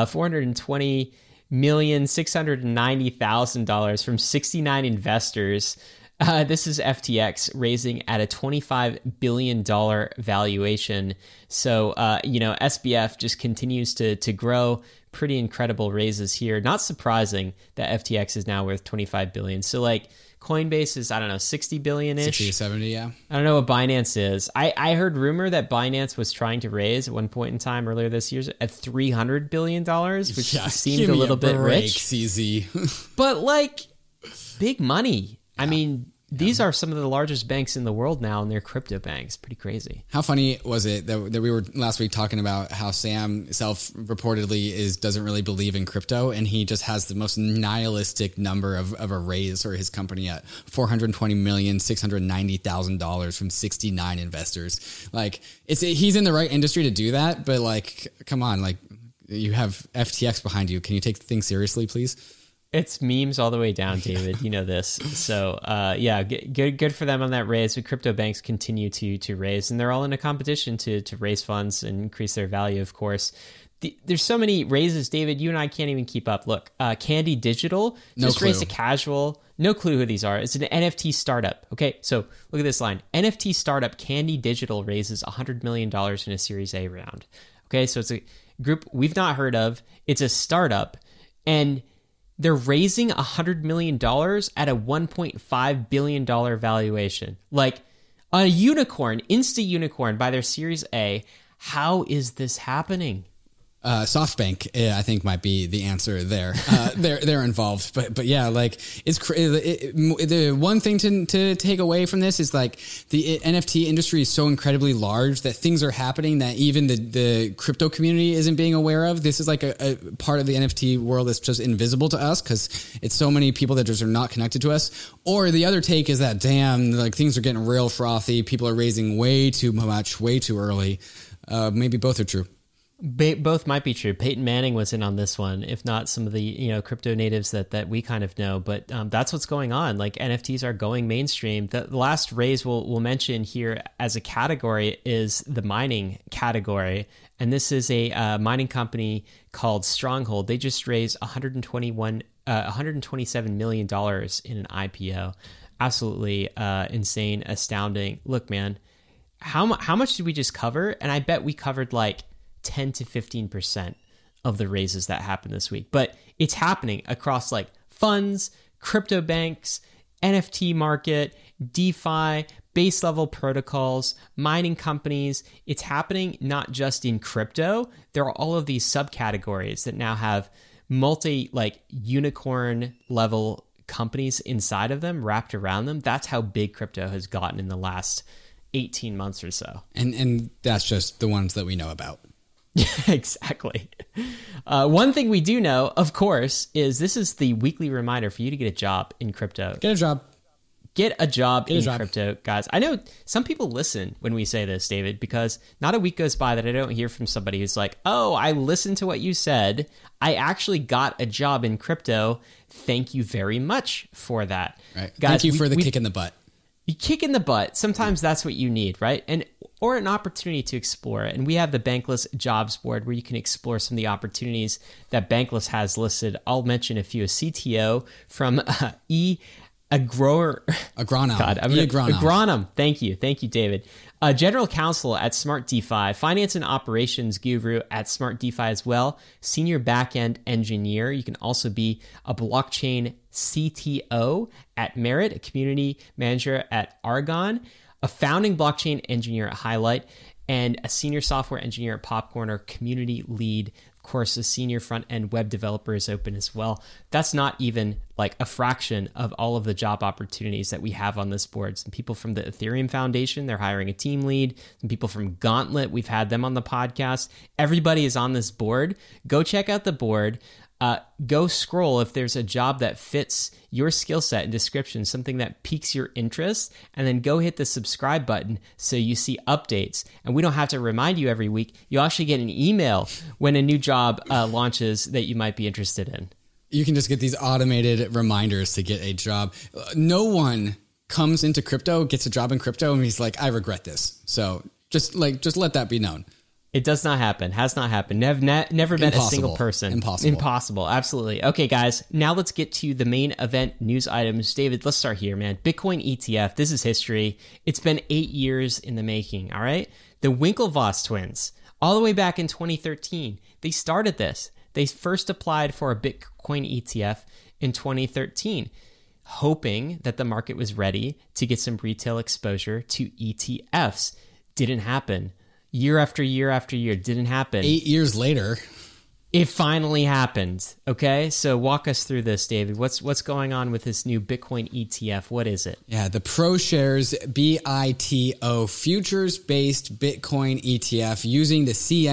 $420,690,000 from 69 investors. This is FTX raising at a $25 billion valuation. So, SBF just continues to grow. Pretty incredible raises here. Not surprising that FTX is now worth $25 billion. So, like, Coinbase is, I don't know, 60 billion-ish? 60 to 70, yeah. I don't know what Binance is. I heard rumor that Binance was trying to raise at one point in time earlier this year at $300 billion, which seemed a little bit rich. CZ. But, like, big money. Yeah. I mean, these are some of the largest banks in the world now, and they're crypto banks. Pretty crazy. How funny was it that we were last week talking about how Sam self-reportedly doesn't really believe in crypto, and he just has the most nihilistic number of a raise for his company at $420,690,000 from 69 investors. Like, he's in the right industry to do that, but like, come on, like, you have FTX behind you. Can you take things seriously, please? It's memes all the way down, David. You know this. So, good for them on that raise. But crypto banks continue to raise, and they're all in a competition to raise funds and increase their value, of course. There's so many raises, David. You and I can't even keep up. Look, Candy Digital just raised a casual. No clue who these are. It's an NFT startup. Okay, so look at this line. NFT startup Candy Digital raises $100 million in a Series A round. Okay, so it's a group we've not heard of. It's a startup, and they're raising $100 million at a $1.5 billion valuation. Like a unicorn, insta-unicorn by their Series A. How is this happening? SoftBank, I think, might be the answer there. They're involved, but yeah, like the one thing to take away from this is like the NFT industry is so incredibly large that things are happening that even the crypto community isn't being aware of. This is like a part of the NFT world that's just invisible to us because it's so many people that just are not connected to us. Or the other take is that, damn, like things are getting real frothy. People are raising way too much, way too early. Maybe both are true. Both might be true. Peyton Manning was in on this one, if not some of the crypto natives that we kind of know. But that's what's going on. Like NFTs are going mainstream. The last raise we'll mention here as a category is the mining category, and this is a mining company called Stronghold. They just raised $127 million in an IPO. Absolutely insane, astounding. Look, man, how much did we just cover? And I bet we covered like 10 to 15% of the raises that happened this week. But it's happening across like funds, crypto banks, NFT market, DeFi, base level protocols, mining companies. It's happening not just in crypto. There are all of these subcategories that now have unicorn level companies inside of them, wrapped around them. That's how big crypto has gotten in the last 18 months or so. And that's just the ones that we know about. Yeah, exactly. One thing we do know, of course, is this is the weekly reminder for you to get a job in crypto. Get a job. Get a job in crypto, guys. I know some people listen when we say this, David, because not a week goes by that I don't hear from somebody who's like, oh, I listened to what you said. I actually got a job in crypto. Thank you very much for that. Right. Guys, thank you for the kick in the butt. You kick in the butt. Sometimes that's what you need, right? And or an opportunity to explore. And we have the Bankless jobs board where you can explore some of the opportunities that Bankless has listed. I'll mention a few. A CTO from Agronom. Agronom. Thank you, David. General counsel at Smart DeFi, finance and operations guru at Smart DeFi as well, senior backend engineer. You can also be a blockchain CTO at Merit, a community manager at Argon, a founding blockchain engineer at Highlight, and a senior software engineer at Popcorn, or community lead. Of course, a senior front-end web developer is open as well. That's not even like a fraction of all of the job opportunities that we have on this board. Some people from the Ethereum Foundation, they're hiring a team lead. Some people from Gauntlet, we've had them on the podcast. Everybody is on this board. Go check out the board. Go scroll if there's a job that fits your skill set and description, something that piques your interest, and then go hit the subscribe button so you see updates. And we don't have to remind you every week. You actually get an email when a new job launches that you might be interested in. You can just get these automated reminders to get a job. No one comes into crypto, gets a job in crypto, and he's like, I regret this. So just let that be known. It does not happen. Has not happened. Never met a single person. Impossible. Absolutely. Okay, guys. Now let's get to the main event news items. David, let's start here, man. Bitcoin ETF. This is history. It's been 8 years in the making. All right. The Winklevoss twins, all the way back in 2013, they started this. They first applied for a Bitcoin ETF in 2013, hoping that the market was ready to get some retail exposure to ETFs. Didn't happen. Year after year after year, didn't happen. 8 years later, it finally happened. Okay, so walk us through this, David. What's going on with this new Bitcoin ETF? What is it? Yeah, the ProShares BITO futures-based Bitcoin ETF using the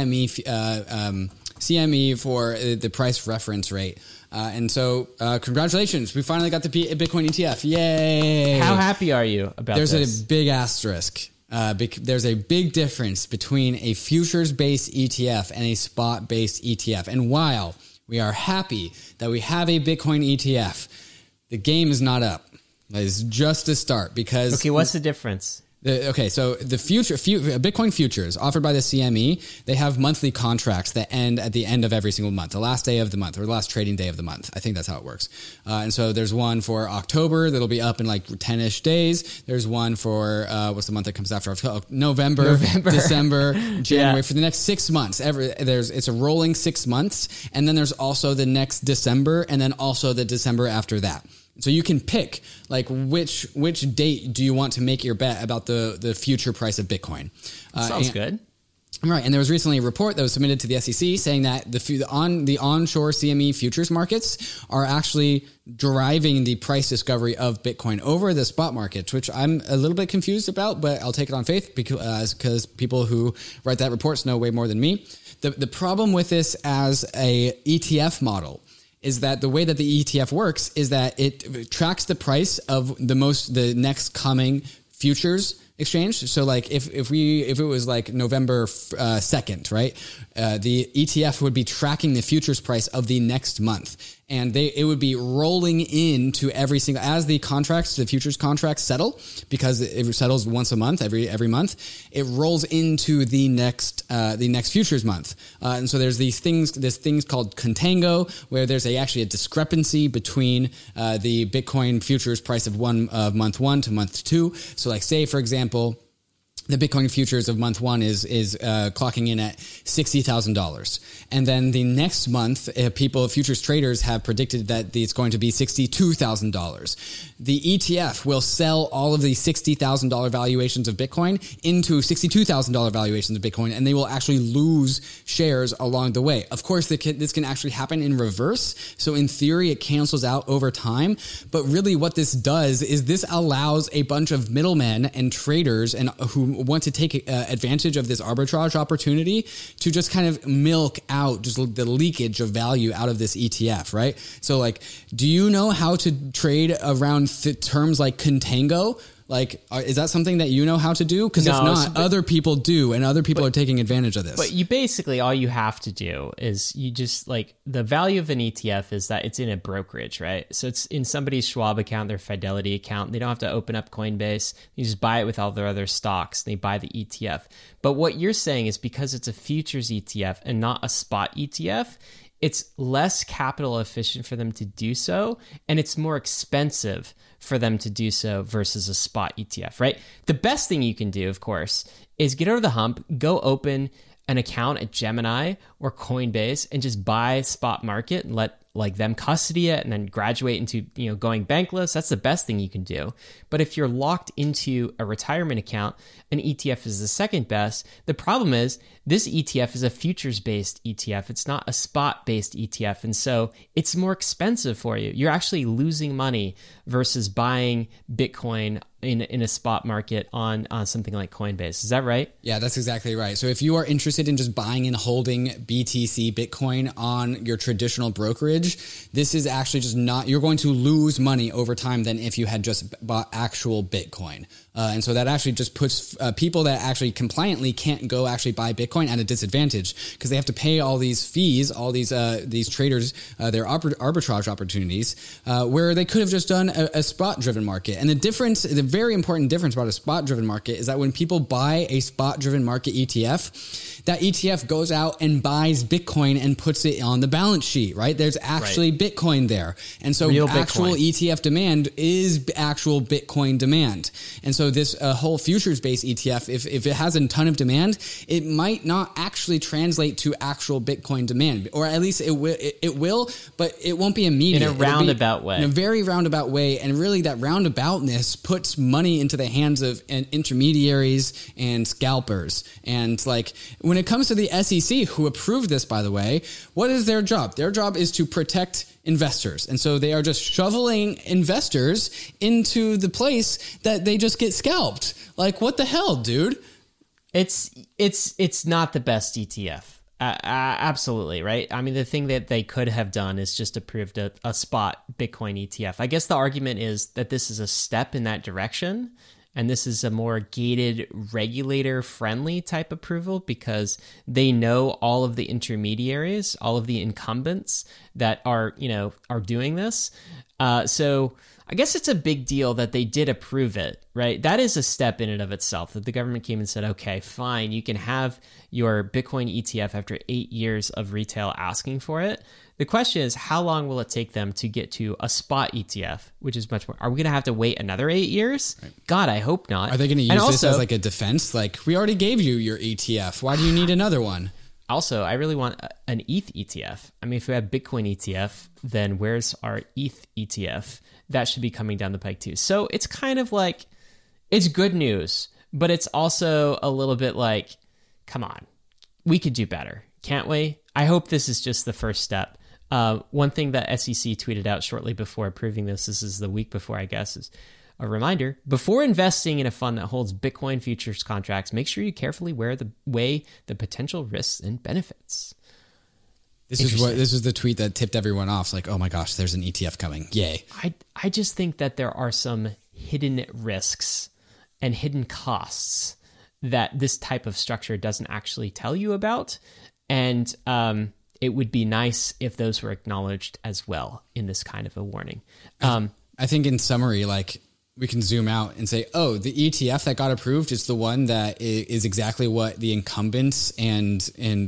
CME for the price reference rate. And so, congratulations. We finally got the Bitcoin ETF. Yay. How happy are you about this? There's a big asterisk. There's a big difference between a futures-based ETF and a spot-based ETF. And while we are happy that we have a Bitcoin ETF, the game is not up. It's just a start because... Okay, what's the difference? So the Bitcoin futures offered by the CME, they have monthly contracts that end at the end of every single month, the last day of the month or the last trading day of the month. I think that's how it works. And so there's one for October that'll be up in like 10-ish days. There's one for, what's the month that comes after October? November. December, January, yeah. For the next 6 months. It's a rolling 6 months. And then there's also the next December and then also the December after that. So you can pick like which date do you want to make your bet about the future price of Bitcoin. Sounds good. Right. And there was recently a report that was submitted to the SEC saying that the onshore CME futures markets are actually driving the price discovery of Bitcoin over the spot markets, which I'm a little bit confused about, but I'll take it on faith because people who write that reports know way more than me. The problem with this as a ETF model is that the way that the ETF works is that it tracks the price of the next coming futures exchange. So like if it was like November 2nd, right? The ETF would be tracking the futures price of the next month. And it would be rolling into every single, as the futures contracts settle, because it settles once a month, every month, it rolls into the next futures month. And so there's this things called contango, where there's actually a discrepancy between the Bitcoin futures price of month 1 to month 2. So like say, for example, the Bitcoin futures of month 1 is clocking in at $60,000. And then the next month, futures traders have predicted that it's going to be $62,000. The ETF will sell all of the $60,000 valuations of Bitcoin into $62,000 valuations of Bitcoin, and they will actually lose shares along the way. Of course, this can actually happen in reverse. So in theory, it cancels out over time. But really what this does is this allows a bunch of middlemen and traders and who want to take advantage of this arbitrage opportunity to just kind of milk out just the leakage of value out of this ETF, right? So like, do you know how to trade around terms like contango? Like, is that something that you know how to do? Because if No, not, other people do, and other people are taking advantage of this. But you basically, all you have to do is you just like the value of an ETF is that it's in a brokerage, right? So it's in somebody's Schwab account, their Fidelity account. They don't have to open up Coinbase. You just buy it with all their other stocks. They buy the ETF. But what you're saying is because it's a futures ETF and not a spot ETF, it's less capital efficient for them to do so, and it's more expensive for them to do so versus a spot ETF, right? The best thing you can do, of course, is get over the hump, go open an account at Gemini or Coinbase and just buy spot market and let like them custody it and then graduate into, going bankless. That's the best thing you can do. But if you're locked into a retirement account, an ETF is the second best. The problem is this ETF is a futures-based ETF. It's not a spot-based ETF. And so it's more expensive for you. You're actually losing money versus buying Bitcoin in a spot market on something like Coinbase. Is that right? Yeah, that's exactly right. So if you are interested in just buying and holding BTC Bitcoin on your traditional brokerage, this is actually just not, you're going to lose money over time than if you had just bought actual Bitcoin. And so that actually just puts people that actually compliantly can't go actually buy Bitcoin at a disadvantage because they have to pay all these fees, all these traders, their arbitrage opportunities, where they could have just done a spot-driven market. And the very important difference about a spot-driven market is that when people buy a spot-driven market ETF, that ETF goes out and buys Bitcoin and puts it on the balance sheet, right? There's actually Bitcoin there. And so actual ETF demand is actual Bitcoin demand. And so this whole futures-based ETF, if it has a ton of demand, it might not actually translate to actual Bitcoin demand, or at least it will, but it won't be immediate. In a roundabout way. In a very roundabout way. And really that roundaboutness puts money into the hands of intermediaries and scalpers. And like when it comes to the SEC, who approved this, by the way, what is their job? Their job is to protect investors. And so they are just shoveling investors into the place that they just get scalped. Like, what the hell, dude? It's not the best ETF. Absolutely, right? I mean, the thing that they could have done is just approved a spot Bitcoin ETF. I guess the argument is that this is a step in that direction, and this is a more gated, regulator-friendly type approval because they know all of the intermediaries, all of the incumbents that are doing this. So I guess it's a big deal that they did approve it, right? That is a step in and of itself, that the government came and said, okay, fine, you can have your Bitcoin ETF after 8 years of retail asking for it. The question is, how long will it take them to get to a spot ETF, which is much more? Are we going to have to wait another 8 years? Right. God, I hope not. Are they going to use this as like a defense? Like, we already gave you your ETF. Why do you need another one? Also, I really want an ETH ETF. I mean, if we have Bitcoin ETF, then where's our ETH ETF? That should be coming down the pike too. So it's kind of like, it's good news, but it's also a little bit like, come on, we could do better, can't we? I hope this is just the first step. One thing that SEC tweeted out shortly before approving this is the week before, I guess, is a reminder: before investing in a fund that holds Bitcoin futures contracts, make sure you carefully weigh the potential risks and benefits. This is the tweet that tipped everyone off. Like, oh my gosh, there's an ETF coming. Yay. I just think that there are some hidden risks and hidden costs that this type of structure doesn't actually tell you about. And it would be nice if those were acknowledged as well in this kind of a warning. I think in summary, like, we can zoom out and say, oh, the ETF that got approved is the one that is exactly what the incumbents and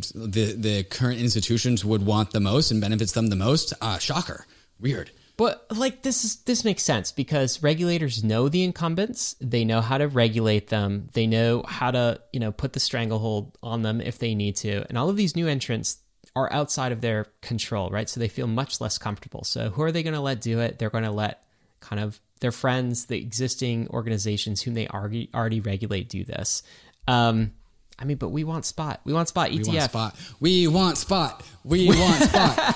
the current institutions would want the most and benefits them the most. Shocker. Weird. But like this makes sense because regulators know the incumbents. They know how to regulate them. They know how to, put the stranglehold on them if they need to. And all of these new entrants are outside of their control, right? So they feel much less comfortable. So who are they going to let do it? They're going to let kind of their friends, the existing organizations whom they already regulate, do this. But we want spot. We want spot ETF. We want spot.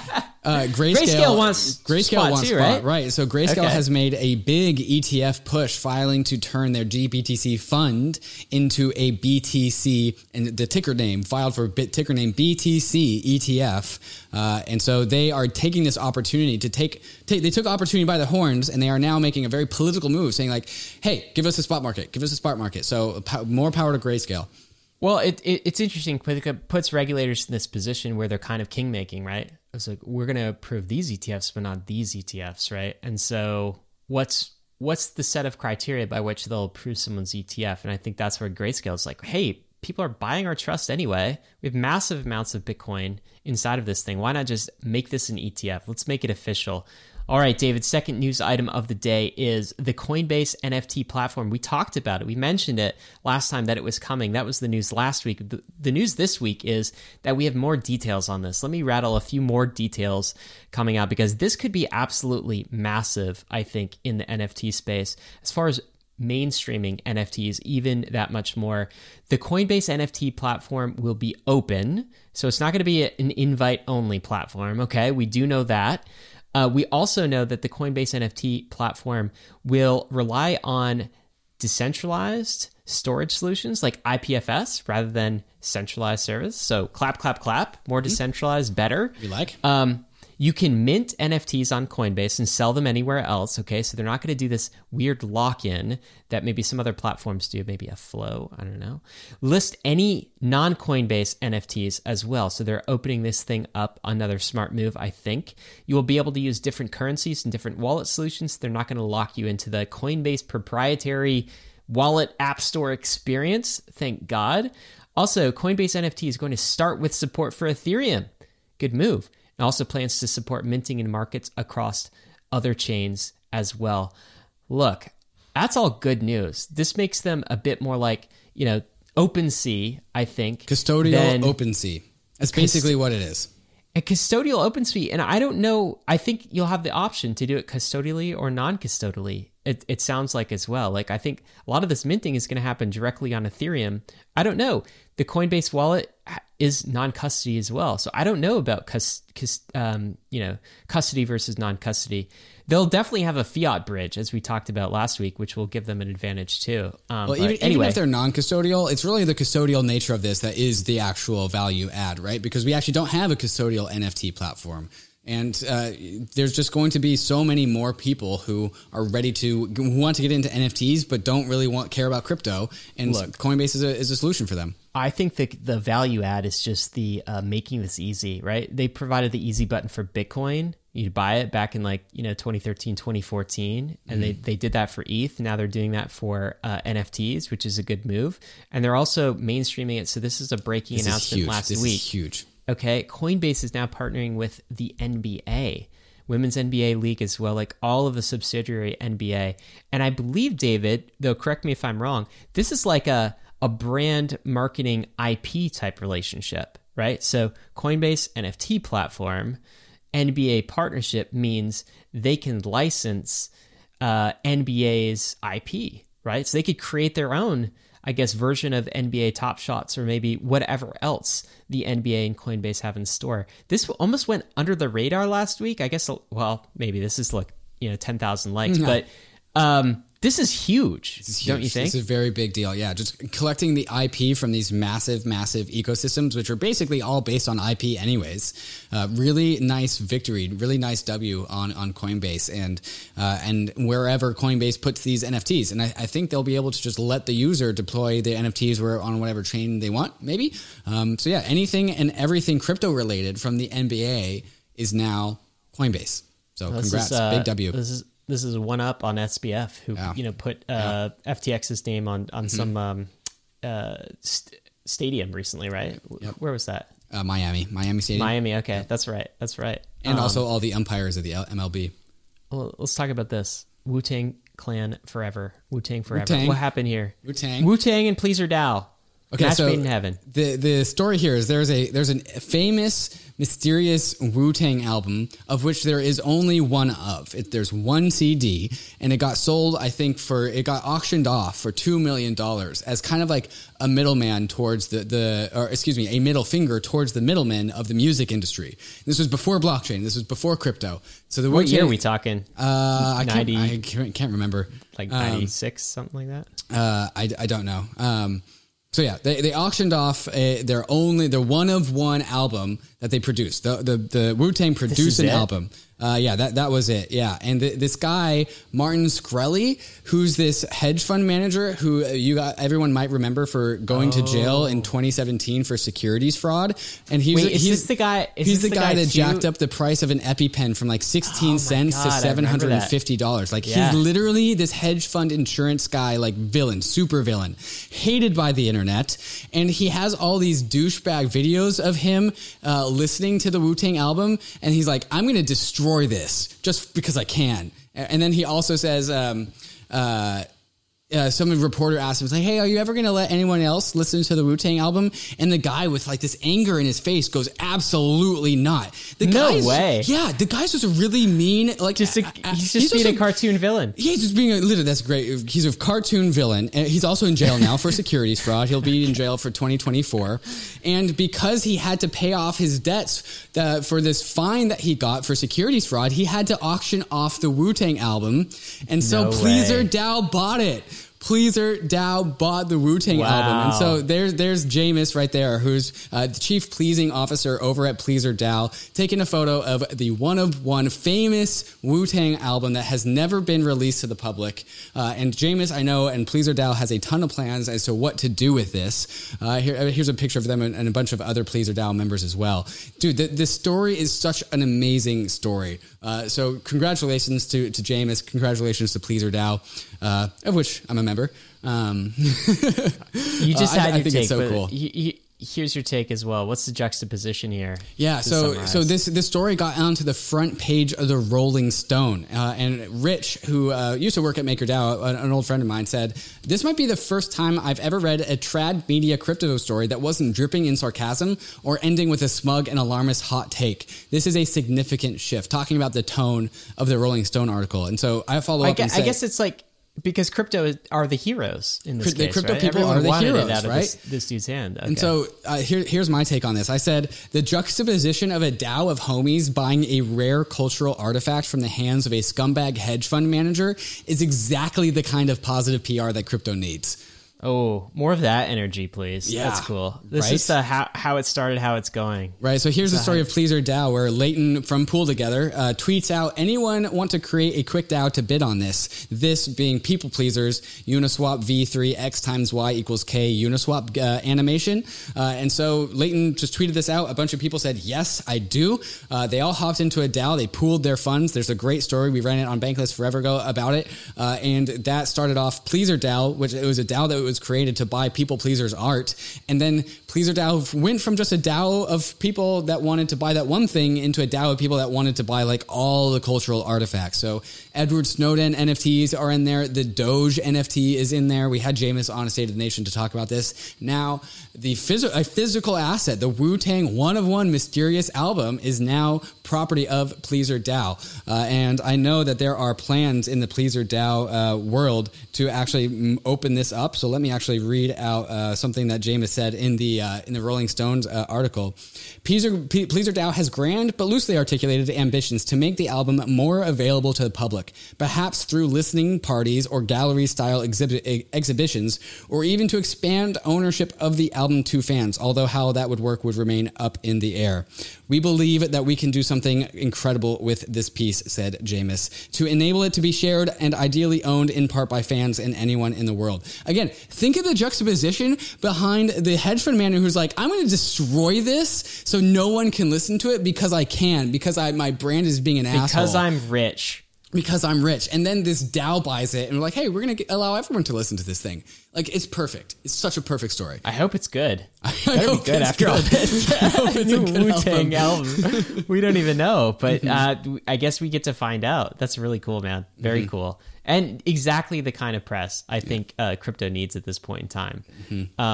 Grayscale wants Spot too, right? So Grayscale has made a big ETF push, filing to turn their GBTC fund into a BTC, and the ticker name filed for ticker name BTC ETF. And so they are taking this opportunity to they took opportunity by the horns, and they are now making a very political move, saying like, "Hey, give us a spot market, give us a spot market." So more power to Grayscale. Well, it's interesting because it puts regulators in this position where they're kind of king making, right? It's like, we're going to approve these ETFs, but not these ETFs, right? And so what's the set of criteria by which they'll approve someone's ETF? And I think that's where Grayscale is like, hey, people are buying our trust anyway. We have massive amounts of Bitcoin inside of this thing. Why not just make this an ETF? Let's make it official. All right, David, second news item of the day is the Coinbase NFT platform. We talked about it. We mentioned it last time that it was coming. That was the news last week. The news this week is that we have more details on this. Let me rattle a few more details coming out because this could be absolutely massive, I think, in the NFT space. As far as mainstreaming NFTs, even that much more. The Coinbase NFT platform will be open, so it's not going to be an invite-only platform, okay? We do know that. We also know that the Coinbase NFT platform will rely on decentralized storage solutions like IPFS rather than centralized service. So clap, clap, clap. More decentralized, better. You like? You can mint NFTs on Coinbase and sell them anywhere else, okay? So they're not going to do this weird lock-in that maybe some other platforms do, maybe a Flow, I don't know. List any non-Coinbase NFTs as well. So they're opening this thing up, another smart move, I think. You will be able to use different currencies and different wallet solutions. They're not going to lock you into the Coinbase proprietary wallet app store experience, thank God. Also, Coinbase NFT is going to start with support for Ethereum. Good move. It also plans to support minting in markets across other chains as well. Look, that's all good news. This makes them a bit more like, OpenSea, I think. Custodial OpenSea. That's basically what it is. A custodial OpenSea. And I don't know, I think you'll have the option to do it custodially or non-custodially. It sounds like as well. Like, I think a lot of this minting is going to happen directly on Ethereum. I don't know. The Coinbase wallet is non-custody as well. So I don't know about custody versus non-custody. They'll definitely have a fiat bridge, as we talked about last week, which will give them an advantage too. Even if they're non-custodial, it's really the custodial nature of this that is the actual value add, right? Because we actually don't have a custodial NFT platform. And there's just going to be so many more people who are who want to get into NFTs but don't really care about crypto. And Coinbase is a solution for them. I think the value add is just the making this easy, right? They provided the easy button for Bitcoin. You buy it back in 2013, 2014, and they did that for ETH. Now they're doing that for NFTs, which is a good move. And they're also mainstreaming it. So this is a breaking announcement last week. This is huge. Okay, Coinbase is now partnering with the NBA, Women's NBA League as well, like all of the subsidiary NBA. And I believe, David, though correct me if I'm wrong, this is like a brand marketing IP type relationship, right? So Coinbase NFT platform, NBA partnership means they can license NBA's IP, right? So they could create their own, I guess, version of NBA Top Shots or maybe whatever else the NBA and Coinbase have in store. This almost went under the radar last week. I guess, well, maybe this is 10,000 likes, but this is huge. Don't you think? It's a very big deal. Yeah, just collecting the IP from these massive, massive ecosystems, which are basically all based on IP anyways. Really nice victory, really nice W on Coinbase and wherever Coinbase puts these NFTs. And I think they'll be able to just let the user deploy the NFTs on whatever chain they want, maybe. So yeah, anything and everything crypto related from the NBA is now Coinbase. So congrats, big W. This is one up on SBF, who put FTX's name on some stadium recently, right? Yep. Where was that? Miami Stadium. Miami. Okay, yep. That's right. And also all the umpires of the MLB. Well, let's talk about this. Wu-Tang Clan forever. Wu-Tang forever. Wu-Tang. What happened here? Wu-Tang. Wu-Tang and Pleaser DAO. Okay, Match so made in heaven. The story here is there's a famous, mysterious Wu-Tang album of which there is only one of. There's one CD, and it got sold, I think, it got auctioned off for $2 million as kind of like a middleman towards a middle finger towards the middlemen of the music industry. This was before blockchain. This was before crypto. So What year are we talking? I can't remember. Like 96, something like that? I don't know. So yeah, they auctioned off their one of one album that they produced. The Wu-Tang produced an album. That was it. Yeah. And this guy, Martin Shkreli, who's this hedge fund manager who everyone might remember for going to jail in 2017 for securities fraud. And he's the guy that jacked up the price of an EpiPen from like 16 cents to $750. Like he's literally this hedge fund insurance guy, like villain, super villain, hated by the internet. And he has all these douchebag videos of him listening to the Wu-Tang album. And he's like, I'm going to destroy this just because I can. And then he also says, some reporter asked him, like, hey, are you ever going to let anyone else listen to the Wu-Tang album? And the guy with like this anger in his face goes, absolutely not. No way. Yeah. The guy's just a really mean, like, he's just being a cartoon villain. Yeah, he's just being literally, that's great. He's a cartoon villain. And he's also in jail now for securities fraud. He'll be in jail for 2024. And because he had to pay off his debts for this fine that he got for securities fraud, he had to auction off the Wu-Tang album. And so Pleaser DAO bought it. Pleaser DAO bought the Wu-Tang album. And so there's Jameis right there, who's the chief pleasing officer over at Pleaser DAO, taking a photo of the one of one famous Wu-Tang album that has never been released to the public. And Jameis, I know, and Pleaser DAO has a ton of plans as to what to do with this. Here's a picture of them and a bunch of other Pleaser DAO members as well. Dude, this story is such an amazing story. So congratulations to Jameis. Congratulations to Pleaser DAO, of which I'm a member. You just had your I think take, it's so cool. Here's your take as well. What's the juxtaposition here? Yeah, so this story got onto the front page of the Rolling Stone, and Rich, who used to work at MakerDAO, an old friend of mine, said, "This might be the first time I've ever read a trad media crypto story that wasn't dripping in sarcasm or ending with a smug and alarmist hot take. This is a significant shift." Talking about the tone of the Rolling Stone article, and so I follow up. I guess it's like, because crypto are the heroes in this case, the crypto right? people Everyone are the wanted heroes, it out of right? this dude's hand. Okay. And so here's my take on this. I said, the juxtaposition of a DAO of homies buying a rare cultural artifact from the hands of a scumbag hedge fund manager is exactly the kind of positive PR that crypto needs. Oh, more of that energy, please. Yeah, that's cool. This right? is how it started, how it's going. Right. So here's the story of Pleaser DAO, where Leighton from Pool Together tweets out, anyone want to create a quick DAO to bid on this? This being people pleasers, Uniswap V3 X times Y equals K Uniswap animation. And so Leighton just tweeted this out. A bunch of people said, yes, I do. They all hopped into a DAO. They pooled their funds. There's a great story. We ran it on Bankless forever ago about it. And that started off Pleaser DAO, which it was a DAO that was created to buy people pleasers art. And then Pleaser DAO went from just a DAO of people that wanted to buy that one thing into a DAO of people that wanted to buy like all the cultural artifacts. So Edward Snowden NFTs are in there. The Doge NFT is in there. We had Jameis on A State of the Nation to talk about this. Now, a physical asset, the Wu-Tang one of one mysterious album, is now property of Pleaser DAO. And I know that there are plans in the Pleaser DAO world to actually open this up. So let me actually read out something that Jameis said in the Rolling Stones article. Pleaser DAO has grand but loosely articulated ambitions to make the album more available to the public, perhaps through listening parties or gallery-style exhibitions, or even to expand ownership of the album to fans, although how that would work would remain up in the air. We believe that we can do something incredible with this piece, said Jameis, to enable it to be shared and ideally owned in part by fans and anyone in the world. Again, think of the juxtaposition behind the hedge fund manager who's like, I'm going to destroy this so no one can listen to it because I can, because my brand is being an asshole. Because I'm rich. Because I'm rich. And then this DAO buys it and we're like, hey, we're going to allow everyone to listen to this thing. Like, it's perfect. It's such a perfect story. I hope it's good. I hope be good after all this. I hope it's a good Wu-Tang album. We don't even know, but I guess we get to find out. That's really cool, man. Very cool. And exactly the kind of press I think crypto needs at this point in time.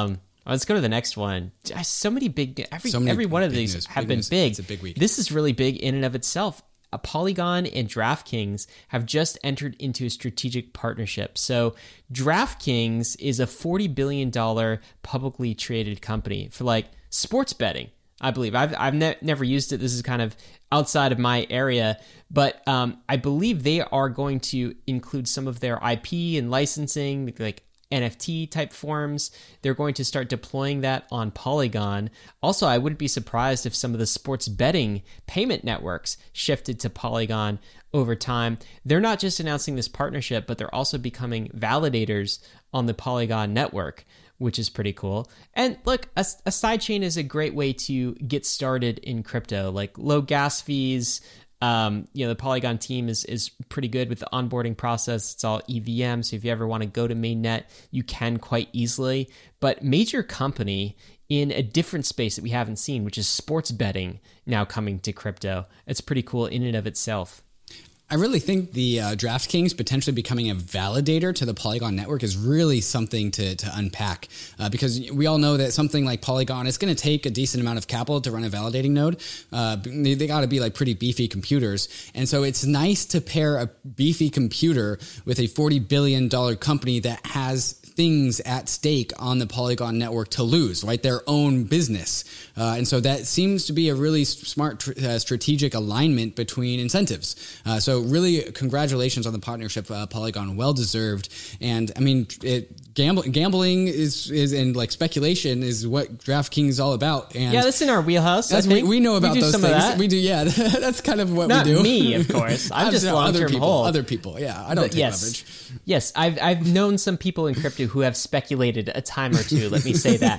Let's go to the next one. So many big, So many every one of big these news. have Big been news. big. It's a big week. This is really big in and of itself. Polygon and DraftKings have just entered into a strategic partnership. So DraftKings is a $40 billion publicly traded company for like sports betting, I believe. I've never used it. This is kind of outside of my area, but I believe they are going to include some of their IP and licensing, like NFT type forms. They're going to start deploying that on Polygon. Also, I wouldn't be surprised if some of the sports betting payment networks shifted to Polygon over time. They're not just announcing this partnership, but they're also becoming validators on the Polygon network, which is pretty cool. And look, a sidechain is a great way to get started in crypto, like low gas fees. The Polygon team is pretty good with the onboarding process. It's all EVM. So if you ever want to go to mainnet, you can quite easily. But major company in a different space that we haven't seen, which is sports betting, now coming to crypto. It's pretty cool in and of itself. I really think the DraftKings potentially becoming a validator to the Polygon network is really something to unpack because we all know that something like Polygon is going to take a decent amount of capital to run a validating node. They got to be like pretty beefy computers. And so it's nice to pair a beefy computer with a $40 billion company that has things at stake on the Polygon network to lose, right? Their own business. And so that seems to be a really smart strategic alignment between incentives. So really congratulations on the partnership, Polygon, well deserved. And I mean, gambling is and like speculation is what DraftKings is all about. And yeah, that's in our wheelhouse. We know about those things. That. We do, yeah. That's kind of what Not we do. Not me, of course. I'm just long-term hold. Other people, yeah. I don't take leverage. Yes, I've known some people in crypto who have speculated a time or two. Let me say that.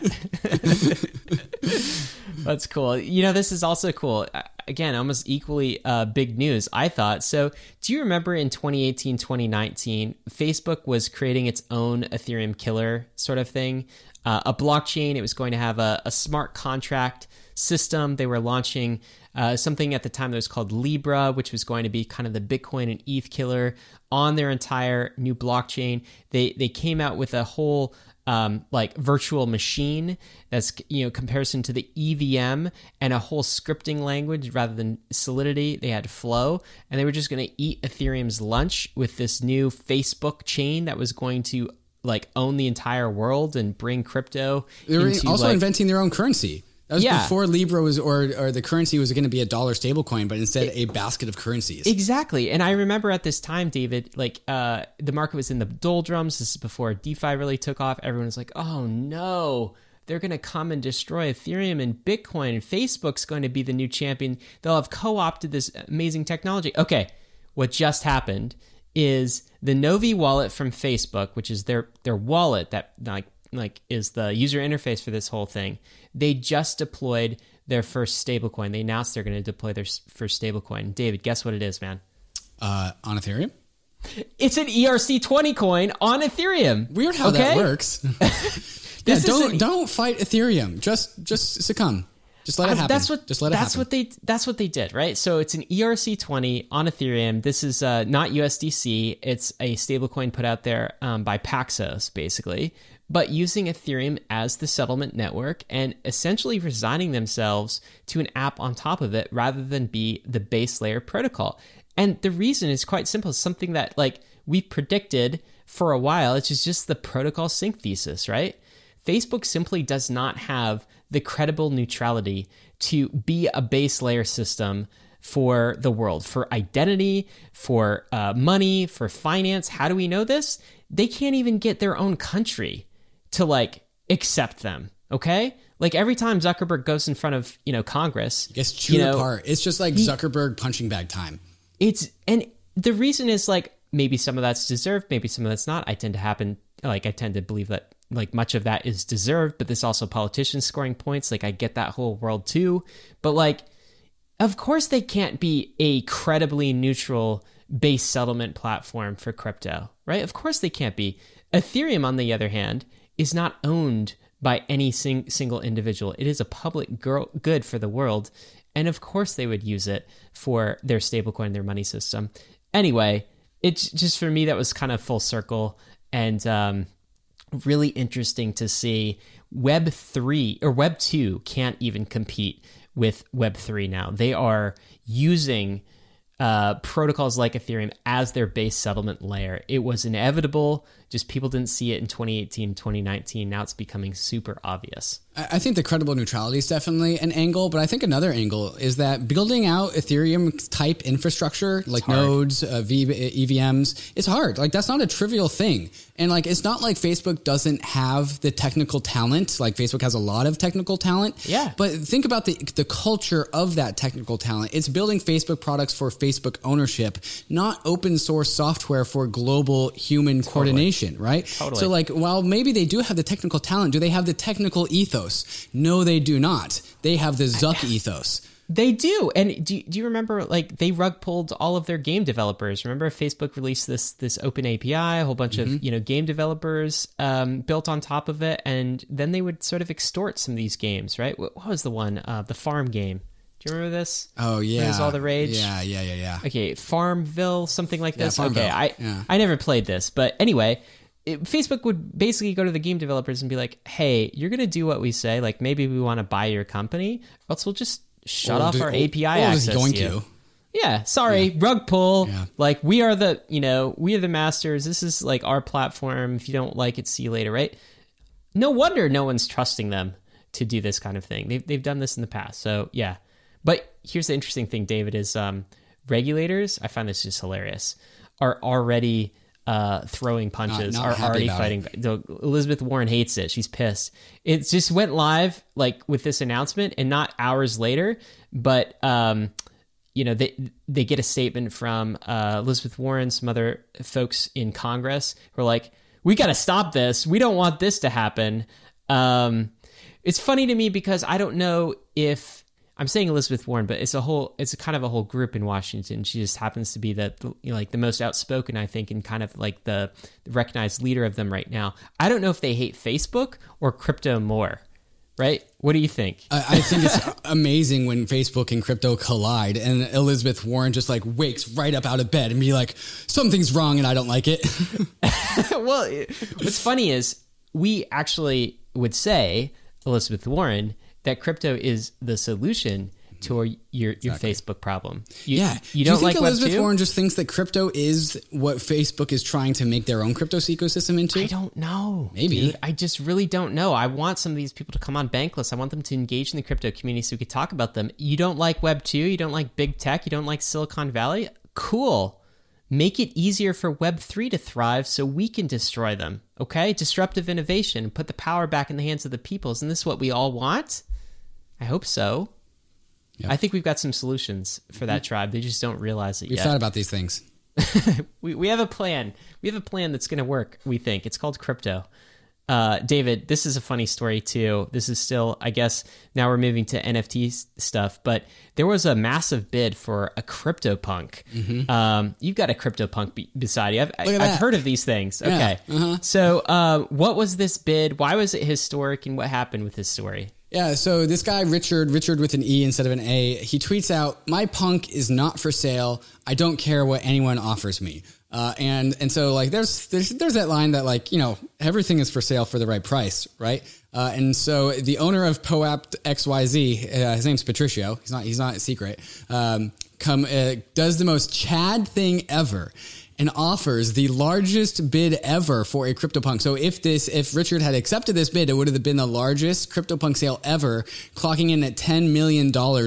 That's cool. This is also cool. Again, almost equally big news, I thought. So do you remember in 2018, 2019, Facebook was creating its own Ethereum killer sort of thing? A blockchain. It was going to have a smart contract system. They were launching something at the time that was called Libra, which was going to be kind of the Bitcoin and ETH killer on their entire new blockchain. They came out with a whole virtual machine that's comparison to the EVM and a whole scripting language rather than Solidity. They had Flow, and they were just going to eat Ethereum's lunch with this new Facebook chain that was going to own the entire world and bring crypto. They were also inventing their own currency. That was before Libra was, or the currency was going to be a dollar stablecoin, but instead a basket of currencies. Exactly. And I remember at this time, David, the market was in the doldrums. This is before DeFi really took off. Everyone was like, oh no, they're going to come and destroy Ethereum and Bitcoin, and Facebook's going to be the new champion. They'll have co-opted this amazing technology. Okay, what just happened is the Novi wallet from Facebook, which is their wallet that is the user interface for this whole thing. They just deployed their first stablecoin. They announced they're going to deploy their first stablecoin. David, guess what it is, man? On Ethereum? It's an ERC20 coin on Ethereum. Weird how that works. Don't fight Ethereum. Just succumb. Just let it happen. That's what they did, right? So it's an ERC20 on Ethereum. This is not USDC. It's a stablecoin put out there by Paxos, basically, but using Ethereum as the settlement network and essentially resigning themselves to an app on top of it rather than be the base layer protocol. And the reason is quite simple. It's something that we've predicted for a while. It's just the protocol sync thesis, right? Facebook simply does not have the credible neutrality to be a base layer system for the world, for identity, for money, for finance. How do we know this? They can't even get their own country to accept them. Okay, every time Zuckerberg goes in front of Congress, it gets chewed apart. It's just Zuckerberg punching bag time. And the reason is maybe some of that's deserved, maybe some of that's not. I tend to believe that much of that is deserved, but there's also politicians scoring points. I get that whole world too, but of course they can't be a credibly neutral base settlement platform for crypto, right? Of course they can't be. Ethereum, on the other hand, is not owned by any single individual. It is a public good for the world, and of course they would use it for their stablecoin, their money system. Anyway, it's just, for me, that was kind of full circle, and really interesting to see. Web 3 or Web 2 can't even compete with Web 3 now. They are using protocols like Ethereum as their base settlement layer. It was inevitable, just people didn't see it in 2018, 2019. Now it's becoming super obvious. I think the credible neutrality is definitely an angle, but I think another angle is that building out Ethereum type infrastructure like nodes, EVMs, it's hard. Like that's not a trivial thing. And like, it's not like Facebook doesn't have the technical talent. Like Facebook has a lot of technical talent. Yeah. But think about the culture of that technical talent. It's building Facebook products for Facebook ownership, not open source software for global human coordination, right? Totally. So like, while maybe they do have the technical talent, do they have the technical ethos? No, they do not. They have the Zuck ethos. They do. And do you remember, like, they rug pulled all of their game developers? Remember Facebook released this open API, a whole bunch of, game developers built on top of it, and then they would sort of extort some of these games, right? What was the one? The farm game. Do you remember this? Oh, yeah. It was all the rage. Yeah. Okay, Farmville, something like this. Farmville. Okay, I never played this, but anyway, Facebook would basically go to the game developers and be like, hey, you're going to do what we say. Like, maybe we want to buy your company, or else we'll just shut off our API access to you. Yeah, sorry, rug pull. Yeah. Like, we are the masters. This is like our platform. If you don't like it, see you later, right? No wonder no one's trusting them to do this kind of thing. They've done this in the past. So, yeah. But here's the interesting thing, David, is regulators, I find this just hilarious, are already throwing punches, not are already fighting. Elizabeth Warren hates it. She's pissed. It just went live like with this announcement, and not hours later, but they get a statement from Elizabeth Warren, some other folks in Congress who are like, we got to stop this. We don't want this to happen. It's funny to me because I don't know if I'm saying Elizabeth Warren, but it's kind of a whole group in Washington. She just happens to be the most outspoken, I think, and kind of like the recognized leader of them right now. I don't know if they hate Facebook or crypto more, right? What do you think? I think it's amazing when Facebook and crypto collide, and Elizabeth Warren just like wakes right up out of bed and be like, something's wrong and I don't like it. Well, what's funny is we actually would say, Elizabeth Warren, that crypto is the solution to your Facebook problem. You don't Do you like think Elizabeth Web2? Warren just thinks that crypto is what Facebook is trying to make their own crypto ecosystem into? I don't know. Maybe. Dude. I just really don't know. I want some of these people to come on Bankless. I want them to engage in the crypto community so we could talk about them. You don't like Web2? You don't like big tech? You don't like Silicon Valley? Cool. Make it easier for Web3 to thrive so we can destroy them, okay? Disruptive innovation. Put the power back in the hands of the people. Isn't this what we all want? I hope so. Yep. I think we've got some solutions for that tribe. They just don't realize it yet. We've thought about these things. we have a plan. We have a plan that's going to work, we think. It's called crypto. David, this is a funny story too. This is still, I guess, now we're moving to NFT stuff, but there was a massive bid for a CryptoPunk. Mm-hmm. You've got a CryptoPunk beside you. I've heard of these things. Yeah. Okay. Uh-huh. So what was this bid? Why was it historic, and what happened with this story? Yeah, so this guy, Richard with an E instead of an A, he tweets out, "My punk is not for sale. I don't care what anyone offers me." And so like there's that line that like, everything is for sale for the right price, right? And so the owner of POAP XYZ, his name's Patricio. He's not a secret. Does the most Chad thing ever and offers the largest bid ever for a CryptoPunk. So if Richard had accepted this bid, it would have been the largest CryptoPunk sale ever, clocking in at $10 million,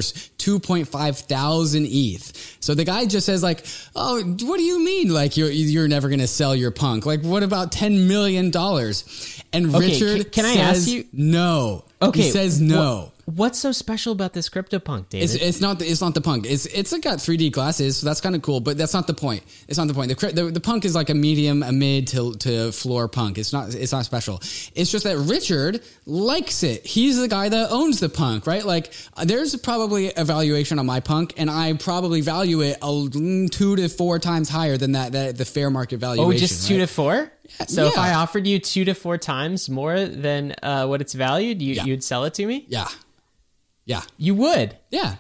2.5 thousand ETH. So the guy just says like, "Oh, what do you mean? Like you're never going to sell your punk? Like what about $10 million?" And okay, Richard can I ask you? No. Okay. He says no. What's so special about this CryptoPunk, David? It's not the punk. It's got 3D glasses, so that's kind of cool. But that's not the point. It's not the point. The punk is like a medium, a mid to floor punk. It's not special. It's just that Richard likes it. He's the guy that owns the punk, right? Like there's probably a valuation on my punk, and I probably value it 2 to 4 times higher than the fair market valuation. Oh, just 2 to 4? So yeah. If I offered you 2 to 4 times more than what it's valued, you'd sell it to me? Yeah. You would? Yeah.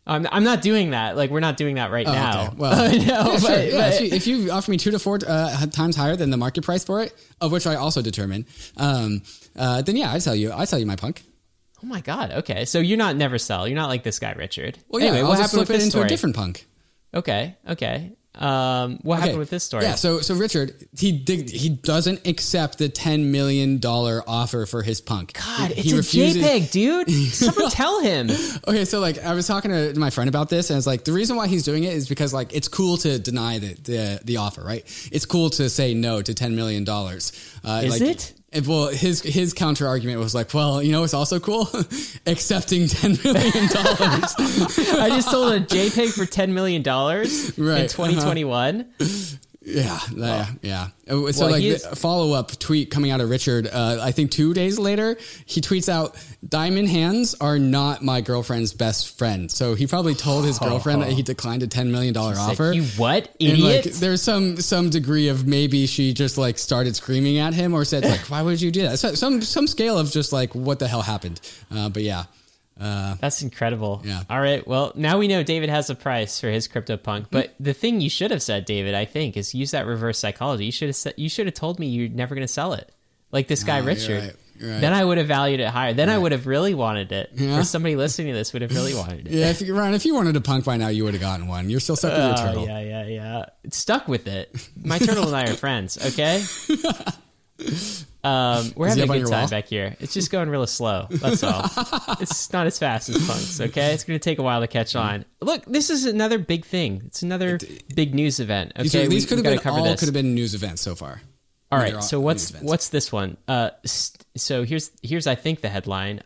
I'm not doing that. Like, we're not doing that right now. Okay. Well, no, sure. but If you offer me 2 to 4 times higher than the market price for it, of which I also determine, then yeah, I sell you my punk. oh my God. Okay. So you're not never sell. You're not like this guy, Richard. Well, yeah, anyway, I'll what just happened flip with it this into story? a different punk. Okay. What happened with this story? Yeah, so Richard, he doesn't accept the $10 million offer for his punk. God, He it's a JPEG, dude. Someone tell him. Okay, so like I was talking to my friend about this, and it's like the reason why he's doing it is because like it's cool to deny the offer, right? It's cool to say no to $10 million. Is it? Well, his counter argument was like, well, you know, it's also cool accepting $10 million. I just sold a JPEG for $10 million Right, in 2021. Yeah. So Well, like the follow-up tweet coming out of Richard, I think 2 days later, he tweets out, "Diamond hands are not my girlfriend's best friend." So he probably told his girlfriend that he declined a $10 million offer. Like, you what, And idiot? like, there's some degree of maybe she just like started screaming at him or said like, "Why would you do that?" So, some scale of just like what the hell happened. But yeah. That's incredible. Yeah. All right. Well, now we know David has a price for his CryptoPunk. But the thing you should have said, David, I think, is use that reverse psychology. You should have told me you're never going to sell it, like this guy Richard. You're right. Then I would have valued it higher. Then I would have really wanted it. Yeah. Or somebody listening to this would have really wanted it. Yeah, if you wanted a punk by now, you would have gotten one. You're still stuck with your turtle. Yeah. Stuck with it. My turtle and I are friends. Okay. We're having a good time back here. It's just going real slow. That's all. It's not as fast as punks. Okay, it's going to take a while to catch on. Look, this is another big thing. It's another big news event. Okay, These could have been could have been news events so far. All right. So what's this one? So here's I think the headline.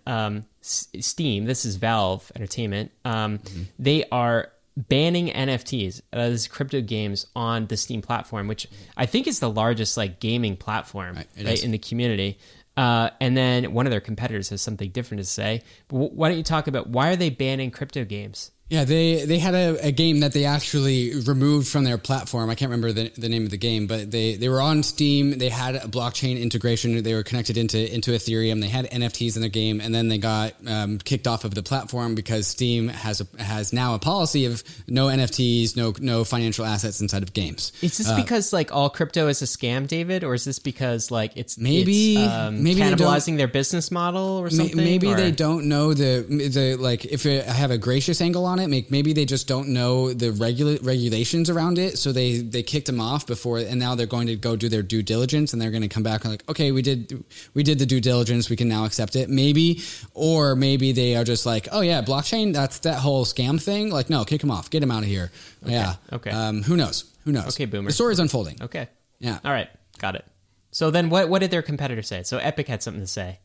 Steam. This is Valve Entertainment. They are banning NFTs, as crypto games, on the Steam platform, which I think is the largest like gaming platform right, in the community. And then one of their competitors has something different to say. But why don't you talk about why are they banning crypto games? Yeah, they had a game that they actually removed from their platform. I can't remember the name of the game, but they were on Steam. They had a blockchain integration. They were connected into Ethereum. They had NFTs in their game, and then they got kicked off of the platform because Steam has now a policy of no NFTs, no financial assets inside of games. Is this because like all crypto is a scam, David, or is this because like it's maybe cannibalizing their business model or something? Maybe they don't know the like if I have a gracious angle on it, maybe they just don't know the regulations around it, so they kicked them off before, and now they're going to go do their due diligence, and they're going to come back and like, okay, we did the due diligence, we can now accept it, maybe. Or maybe they are just like, oh yeah, blockchain, that's that whole scam thing, like, no, kick them off, get them out of here. Okay. Who knows okay, boomer, the story's unfolding. Okay, yeah, all right, got it. So then what did their competitor say? So Epic had something to say.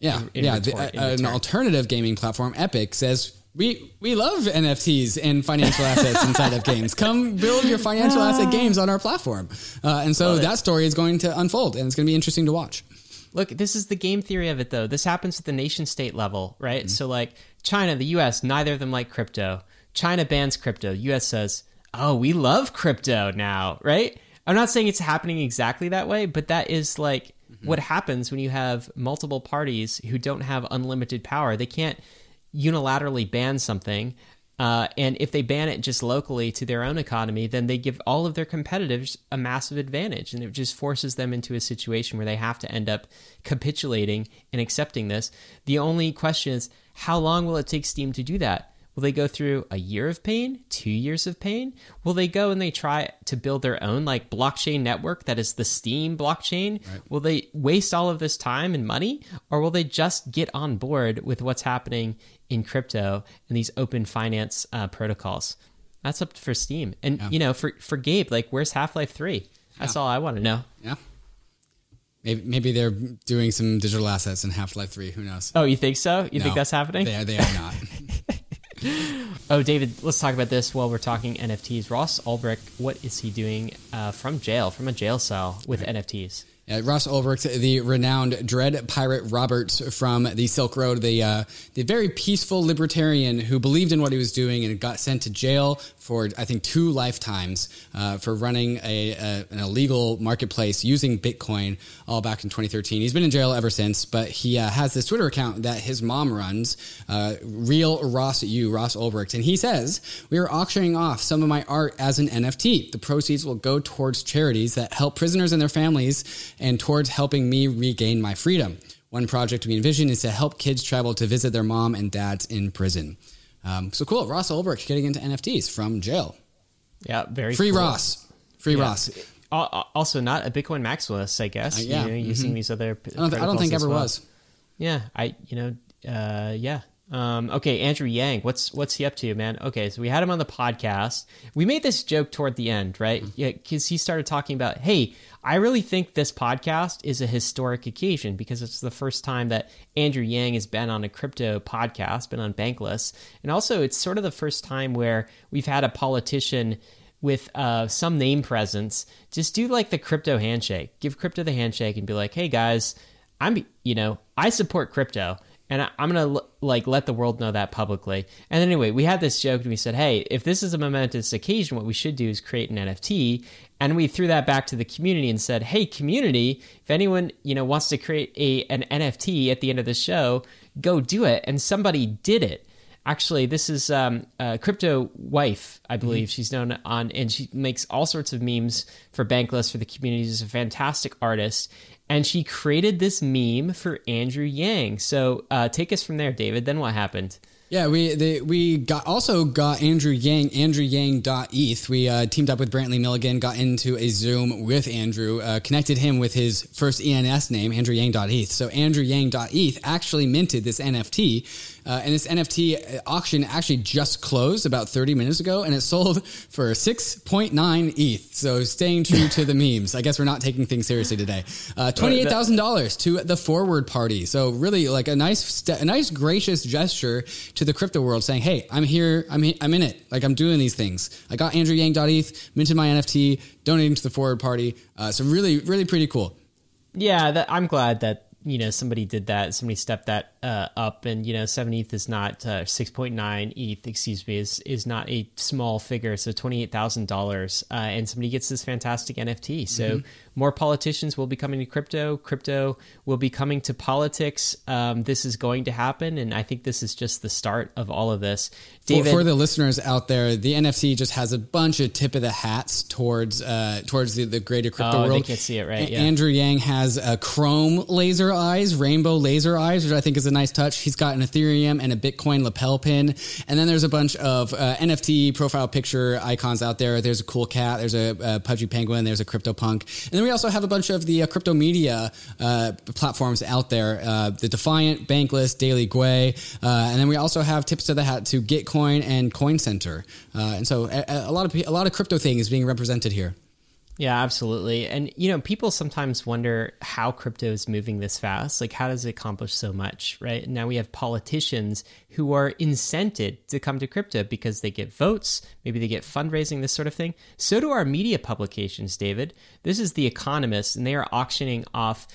An alternative gaming platform, Epic, says we love NFTs and financial assets inside of games. Come build your financial asset games on our platform. And so that story is going to unfold, and it's going to be interesting to watch. Look, this is the game theory of it, though. This happens at the nation state level, right? Mm-hmm. So like China, the US, neither of them like crypto. China bans crypto. US says, oh, we love crypto now, right? I'm not saying it's happening exactly that way, but that is like what happens when you have multiple parties who don't have unlimited power. They can't unilaterally ban something, and if they ban it just locally to their own economy, then they give all of their competitors a massive advantage, and it just forces them into a situation where they have to end up capitulating and accepting this. The only question is, how long will it take Steam to do that? Will they go through a year of pain, 2 years of pain? Will they go and they try to build their own like blockchain network that is the Steam blockchain? Right. Will they waste all of this time and money? Or will they just get on board with what's happening in crypto and these open finance protocols? That's up for Steam. And, you know, for Gabe, like, where's Half-Life 3? That's all I want to know. Yeah. Maybe they're doing some digital assets in Half-Life 3. Who knows? Oh, you think so? You think that's happening? They are not. Oh, David, let's talk about this while we're talking NFTs. Ross Ulbricht, what is he doing from a jail cell with NFTs? Yeah, Ross Ulbricht, the renowned Dread Pirate Roberts from the Silk Road, the very peaceful libertarian who believed in what he was doing and got sent to jail for, I think, 2 lifetimes for running an illegal marketplace using Bitcoin all back in 2013. He's been in jail ever since, but he has this Twitter account that his mom runs, Real Ross Ulbricht, and he says, "We are auctioning off some of my art as an NFT. The proceeds will go towards charities that help prisoners and their families and towards helping me regain my freedom. One project we envision is to help kids travel to visit their mom and dads in prison." So cool. Ross Ulbricht getting into NFTs from jail. Yeah, very free cool. Ross. Free Ross. Also not a Bitcoin maximalist, I guess. Yeah. Using these other I don't think ever was. Yeah. Yeah. Okay, Andrew Yang, what's he up to, man? Okay, so we had him on the podcast. We made this joke toward the end, right? Yeah, because he started talking about, hey, I really think this podcast is a historic occasion because it's the first time that Andrew Yang has been on a crypto podcast, been on Bankless. And also it's sort of the first time where we've had a politician with some name presence just do like the crypto handshake, give crypto the handshake and be like, hey guys, I support crypto. And I'm going to let the world know that publicly. And anyway, we had this joke and we said, hey, if this is a momentous occasion, what we should do is create an NFT. And we threw that back to the community and said, hey, community, if anyone, wants to create an NFT at the end of the show, go do it. And somebody did it. Actually, this is Crypto Wife, I believe. She's known on, and she makes all sorts of memes for Bankless, for the community. She's a fantastic artist. And she created this meme for Andrew Yang. So take us from there, David. Then what happened? Yeah, we also got Andrew Yang, AndrewYang.eth. We teamed up with Brantley Milligan, got into a Zoom with Andrew, connected him with his first ENS name, AndrewYang.eth. So AndrewYang.eth actually minted this NFT. And this NFT auction actually just closed about 30 minutes ago, and it sold for 6.9 ETH. So staying true to the memes. I guess we're not taking things seriously today. $28,000 to the Forward Party. So really like a nice gracious gesture to the crypto world saying, hey, I'm here. I'm in it. Like I'm doing these things. I got AndrewYang.eth, minted my NFT, donating to the Forward Party. So really, really pretty cool. Yeah, I'm glad that, somebody did that. Somebody stepped that up, and 7 ETH is not 6.9 ETH. Excuse me, is not a small figure. So $28,000, and somebody gets this fantastic NFT. So more politicians will be coming to crypto. Crypto will be coming to politics. This is going to happen, and I think this is just the start of all of this. David, for the listeners out there, the NFT just has a bunch of tip of the hats towards the greater crypto world. They can't see it, right? Yeah. Andrew Yang has chrome laser eyes, rainbow laser eyes, which I think is a nice touch. He's got an Ethereum and a Bitcoin lapel pin. And then there's a bunch of NFT profile picture icons out there. There's a cool cat. There's a pudgy penguin. There's a CryptoPunk. And then we also have a bunch of the crypto media platforms out there. The Defiant, Bankless, Daily Gwei. And then we also have tips to the hat to Gitcoin and Coin Center. And so a lot of crypto things being represented here. Yeah, absolutely. And, people sometimes wonder how crypto is moving this fast. Like, how does it accomplish so much, right? And now we have politicians who are incented to come to crypto because they get votes, maybe they get fundraising, this sort of thing. So do our media publications, David. This is The Economist, and they are auctioning off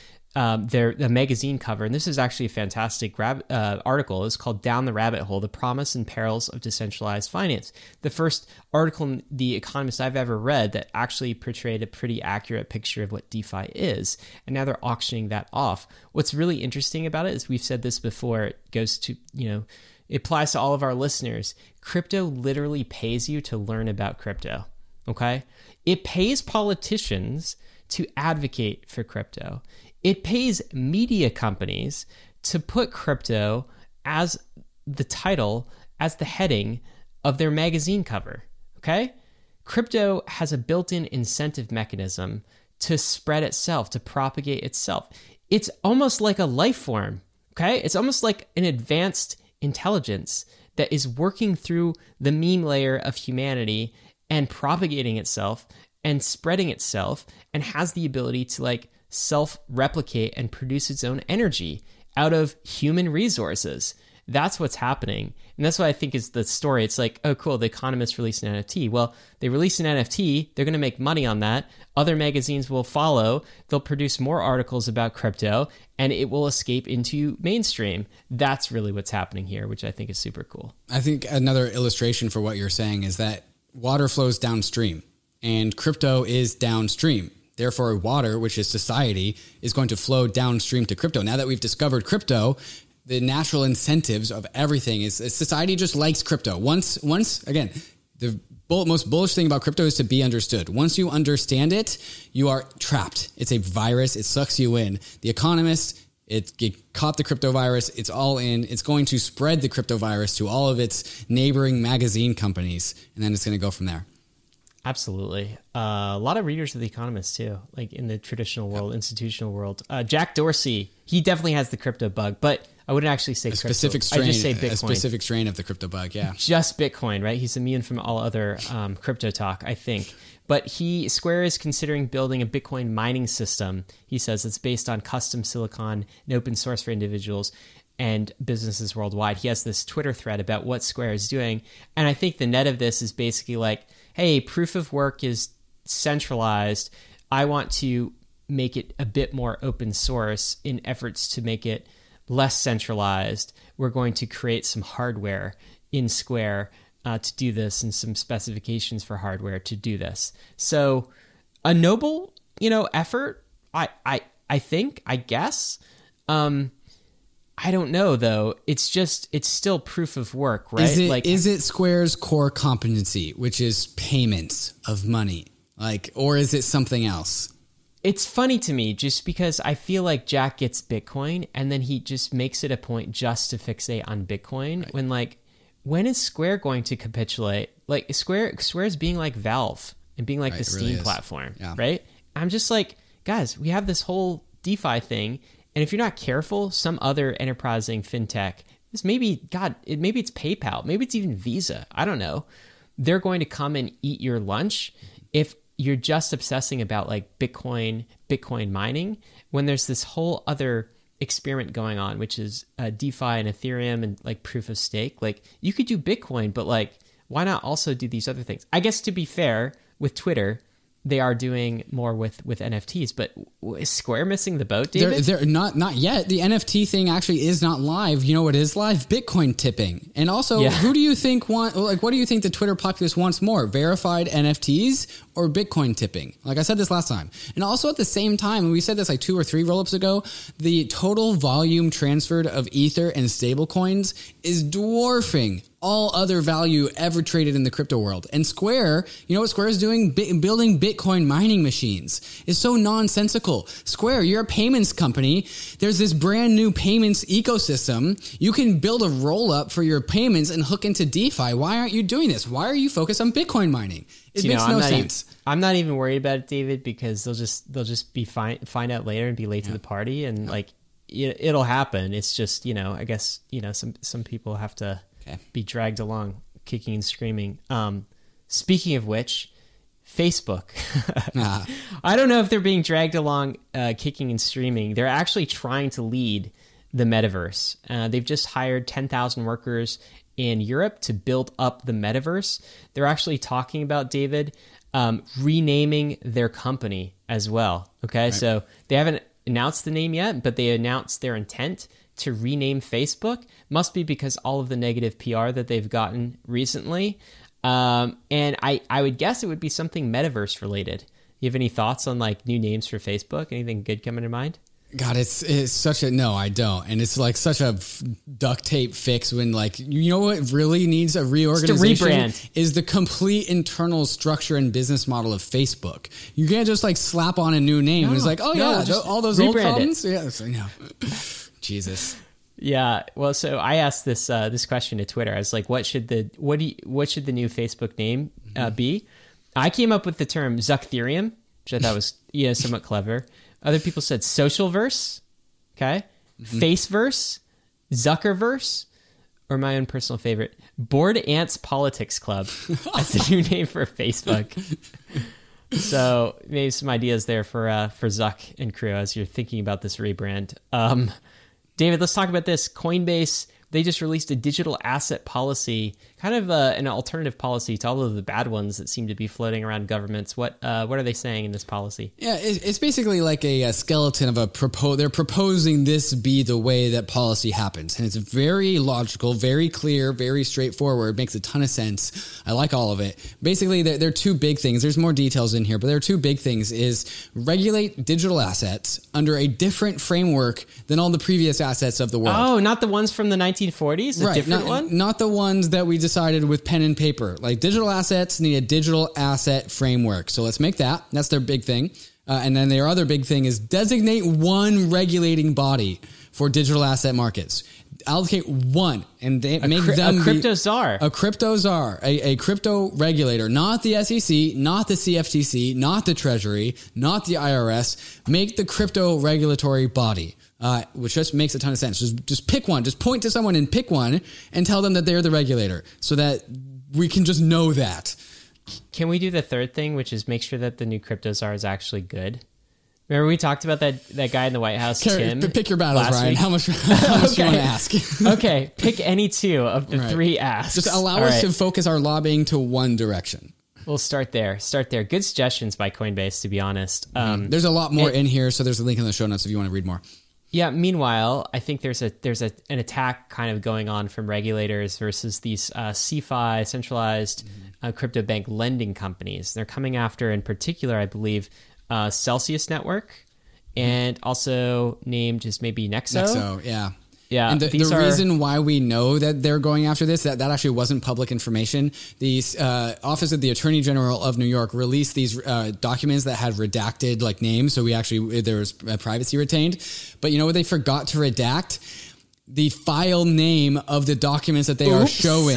the magazine cover, and this is actually a fantastic article. It's called Down the Rabbit Hole, The Promise and Perils of Decentralized Finance. The first article in The Economist I've ever read that actually portrayed a pretty accurate picture of what DeFi is, and now they're auctioning that off. What's really interesting about it is, we've said this before, it goes to, it applies to all of our listeners. Crypto literally pays you to learn about crypto, okay? It pays politicians to advocate for crypto. It pays media companies to put crypto as the title, as the heading of their magazine cover, okay? Crypto has a built-in incentive mechanism to spread itself, to propagate itself. It's almost like a life form, okay? It's almost like an advanced intelligence that is working through the meme layer of humanity and propagating itself and spreading itself, and has the ability to self-replicate and produce its own energy out of human resources. That's what's happening. And that's what I think is the story. It's like, oh, cool, The Economist released an NFT. Well, they release an NFT. They're going to make money on that. Other magazines will follow. They'll produce more articles about crypto, and it will escape into mainstream. That's really what's happening here, which I think is super cool. I think another illustration for what you're saying is that water flows downstream, and crypto is downstream. Therefore, water, which is society, is going to flow downstream to crypto. Now that we've discovered crypto, the natural incentives of everything is society just likes crypto. Once again, the most bullish thing about crypto is to be understood. Once you understand it, you are trapped. It's a virus. It sucks you in. The Economist, it caught the crypto virus. It's all in. It's going to spread the crypto virus to all of its neighboring magazine companies, and then it's going to go from there. Absolutely. A lot of readers of The Economist too, like in the traditional world, institutional world. Jack Dorsey, he definitely has the crypto bug, but I wouldn't actually say crypto. I just say Bitcoin. A specific strain of the crypto bug, yeah. Just Bitcoin, right? He's immune from all other crypto talk, I think. But Square is considering building a Bitcoin mining system. He says it's based on custom silicon and open source for individuals and businesses worldwide. He has this Twitter thread about what Square is doing. And I think the net of this is basically like, hey, proof of work is centralized. I want to make it a bit more open source in efforts to make it less centralized. We're going to create some hardware in Square to do this and some specifications for hardware to do this. So a noble, effort, I think, I guess. I don't know though. It's still proof of work, right? Is it Square's core competency, which is payments of money? Or is it something else? It's funny to me just because I feel like Jack gets Bitcoin and then he just makes it a point just to fixate on Bitcoin, right, when is Square going to capitulate? Square's being like Valve and being like the Steam really platform, right? I'm just like, guys, we have this whole DeFi thing. And if you're not careful, some other enterprising fintech, maybe it's PayPal, maybe it's even Visa, I don't know. They're going to come and eat your lunch if you're just obsessing about like Bitcoin mining, when there's this whole other experiment going on, which is DeFi and Ethereum and like proof of stake. Like you could do Bitcoin, but like, why not also do these other things? I guess to be fair with Twitter, they are doing more with NFTs, but is Square missing the boat, David? They're not yet. The NFT thing actually is not live. You know what is live? Bitcoin tipping. And also, who do you think what do you think the Twitter populace wants more? Verified NFTs or Bitcoin tipping? Like I said this last time. And also at the same time, and we said this like 2 or 3 rollups ago, the total volume transferred of Ether and stablecoins is dwarfing all other value ever traded in the crypto world. And Square, you know what Square is doing? Building Bitcoin mining machines. It's so nonsensical. Square, you're a payments company. There's this brand new payments ecosystem. You can build a roll up for your payments and hook into DeFi. Why aren't you doing this? Why are you focused on Bitcoin mining? It makes no sense. I'm not even worried about it, David, because they'll just be find out later and be late to the party, and like it'll happen. It's just, I guess, some people have to be dragged along kicking and screaming. Speaking of which, Facebook. I don't know if they're being dragged along kicking and screaming. They're actually trying to lead the metaverse. They've just hired 10,000 workers in Europe to build up the metaverse. They're actually talking about, David, renaming their company as well. Okay, right. So they haven't announced the name yet, but they announced their intent to rename Facebook. Must be because all of the negative PR that they've gotten recently. And I would guess it would be something metaverse related. You have any thoughts on like new names for Facebook? Anything good coming to mind? God, it's such a, no, I don't. And it's like such a duct tape fix when like, what really needs a reorganization rebrand is the complete internal structure and business model of Facebook. You can't just like slap on a new name. It's like, all those old problems. Yeah, Jesus. Yeah. Well, so I asked this question to Twitter. I was like, what should the new Facebook name be? I came up with the term Zucktherium, which I thought was somewhat clever. Other people said Socialverse, okay, Faceverse, Zuckerverse, or my own personal favorite, Bored Ants Politics Club. That's the new name for Facebook. So maybe some ideas there for Zuck and crew as you're thinking about this rebrand. David, let's talk about this. Coinbase they just released a digital asset policy, kind of an alternative policy to all of the bad ones that seem to be floating around governments. What are they saying in this policy? Yeah, it's basically like a skeleton of they're proposing this be the way that policy happens. And it's very logical, very clear, very straightforward, makes a ton of sense. I like all of it. Basically, there are two big things. There's more details in here, but there are two big things is regulate digital assets under a different framework than all the previous assets of the world. Oh, not the ones from the 1940s? A different one? Not the ones that we decided with pen and paper. Like digital assets need a digital asset framework. So let's make that. That's their big thing. And then their other big thing is designate one regulating body for digital asset markets. Allocate one and they make them a crypto czar. A crypto czar, a crypto regulator, not the SEC, not the CFTC, not the Treasury, not the IRS. Make the crypto regulatory body, which just makes a ton of sense. Just pick one. Just point to someone and pick one and tell them that they're the regulator so that we can just know that. Can we do the third thing, which is make sure that the new crypto czar is actually good? Remember we talked about that guy in the White House, Tim? Pick your battles, Ryan. How much okay. You want to ask? Okay, pick any two of the three asks. Just allow us to focus our lobbying to one direction. We'll start there. Good suggestions by Coinbase, to be honest. There's a lot more in here, so there's a link in the show notes if you want to read more. Yeah. Meanwhile, I think there's an attack kind of going on from regulators versus these CeFi, centralized crypto bank lending companies. They're coming after, in particular, I believe, Celsius Network, and also named as maybe Nexo. Nexo, yeah. Yeah. And the reason why we know that they're going after this, that actually wasn't public information. The Office of the Attorney General of New York released these documents that had redacted like names. So there was privacy retained. But you know what they forgot to redact? The file name of the documents that they are showing.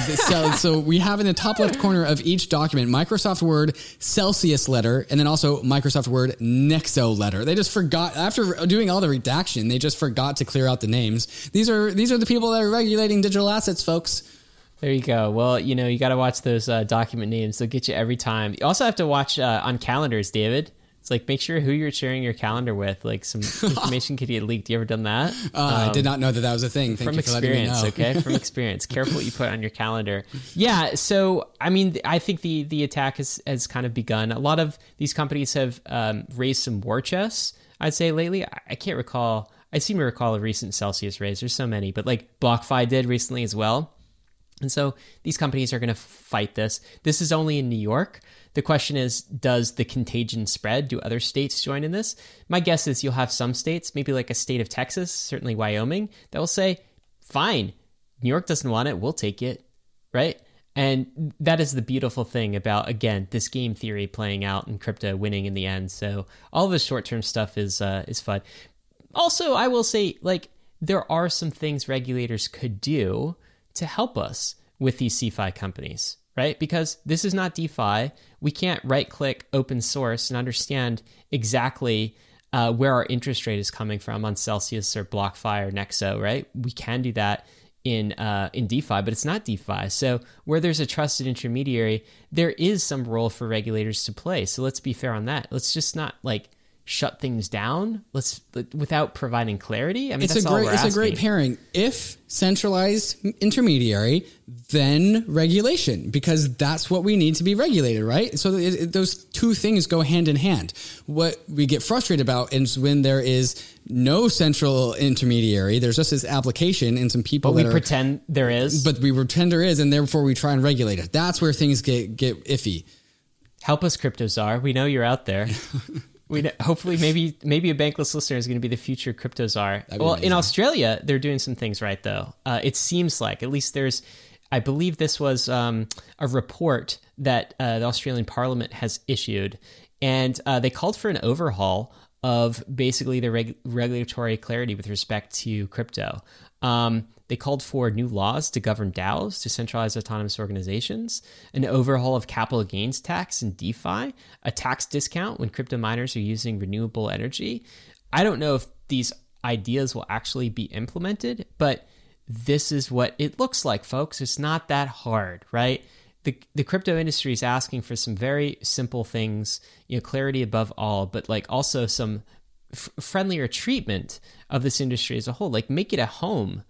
So we have in the top left corner of each document, Microsoft Word Celsius letter, and then also Microsoft Word Nexo letter. They just forgot, after doing all the redaction, they just forgot to clear out the names. These are the people that are regulating digital assets, folks. There you go. Well, you got to watch those document names. They'll get you every time. You also have to watch on calendars, David. It's like, make sure who you're sharing your calendar with. Like, some information could get leaked. You ever done that? I did not know that was a thing. Thank you for letting me know. Okay? From experience. Careful what you put on your calendar. Yeah, so, I mean, I think the attack has kind of begun. A lot of these companies have raised some war chests, I'd say, lately. I can't recall. I seem to recall a recent Celsius raise. There's so many. But, like, BlockFi did recently as well. And so these companies are going to fight this. This is only in New York. The question is, does the contagion spread? Do other states join in this? My guess is you'll have some states, maybe like a state of Texas, certainly Wyoming, that will say, fine, New York doesn't want it, we'll take it, right? And that is the beautiful thing about, again, this game theory playing out and crypto winning in the end. So all of the short-term stuff is fun. Also, I will say, like, there are some things regulators could do to help us with these CeFi companies, right? Because this is not DeFi. We can't right-click open source and understand exactly where our interest rate is coming from on Celsius or BlockFi or Nexo, right? We can do that in DeFi, but it's not DeFi. So where there's a trusted intermediary, there is some role for regulators to play. So let's be fair on that. Let's just not like shut things down without providing clarity. I mean, it's a great pairing. If centralized intermediary, then regulation, because that's what we need to be regulated, right? So those two things go hand in hand. What we get frustrated about is when there is no central intermediary. There's just this application and some people but we pretend there is. But we pretend there is, and therefore we try and regulate it. That's where things get iffy. Help us, Crypto Czar. We know you're out there. Hopefully, maybe a bankless listener is going to be the future crypto czar. Well, in Australia, they're doing some things right, though. It seems like, at least I believe this was a report that the Australian Parliament has issued, and they called for an overhaul of basically the regulatory clarity with respect to crypto. They called for new laws to govern DAOs, decentralized autonomous organizations, an overhaul of capital gains tax in DeFi, a tax discount when crypto miners are using renewable energy. I don't know if these ideas will actually be implemented, but this is what it looks like, folks. It's not that hard, right? The crypto industry is asking for some very simple things, clarity above all, but like also some friendlier treatment of this industry as a whole. Like, make it a home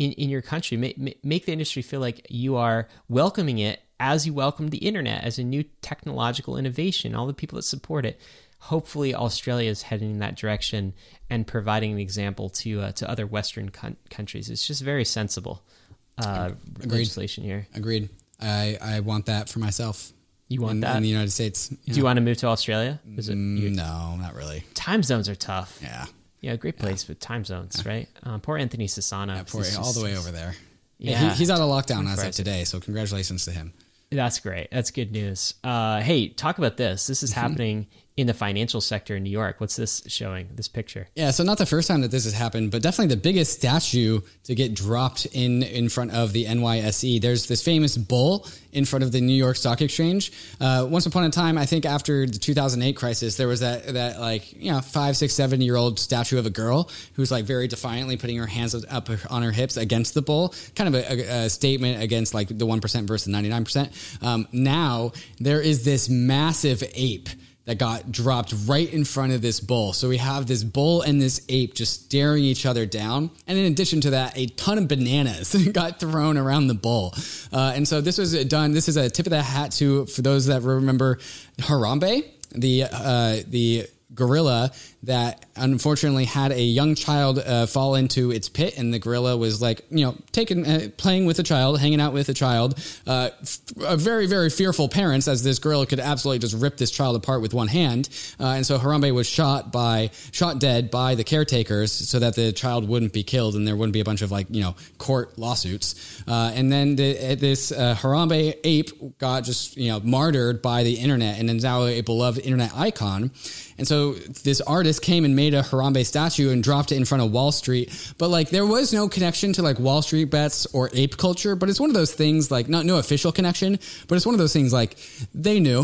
in your country. Make the industry feel like you are welcoming it as you welcome the internet as a new technological innovation, all the people that support it. Hopefully Australia is heading in that direction and providing an example to other Western countries. It's just very sensible legislation here. Agreed. I want that for myself. You want that? In the United States. Do you want to move to Australia? No, not really. Time zones are tough. Yeah. Yeah, great place with time zones, right? Poor Anthony Sassano. Yeah, all the way over there. Yeah. He's out of lockdown as of today, so congratulations to him. That's great. That's good news. Hey, talk about this. This is happening in the financial sector in New York. What's this showing, this picture? Yeah, so not the first time that this has happened, but definitely the biggest statue to get dropped in front of the NYSE. There's this famous bull in front of the New York Stock Exchange. Once upon a time, I think after the 2008 crisis, there was that like, 5, 6, 7-year-old statue of a girl who's like very defiantly putting her hands up on her hips against the bull, kind of a statement against like the 1% versus the 99%. Now there is this massive ape that got dropped right in front of this bull. So we have this bull and this ape just staring each other down. And in addition to that, a ton of bananas got thrown around the bull. And so this was done. This is a tip of the hat for those that remember Harambe, the gorilla that unfortunately had a young child fall into its pit, and the gorilla was like, playing with a child, hanging out with a child, a very, very fearful parents, as this gorilla could absolutely just rip this child apart with one hand. And so Harambe was shot dead by the caretakers so that the child wouldn't be killed and there wouldn't be a bunch of court lawsuits. And then this Harambe ape got just, martyred by the internet and is now a beloved internet icon. And so this artist came and made a Harambe statue and dropped it in front of Wall Street. But there was no connection to Wall Street bets or ape culture. But it's one of those things no official connection, but it's one of those things they knew.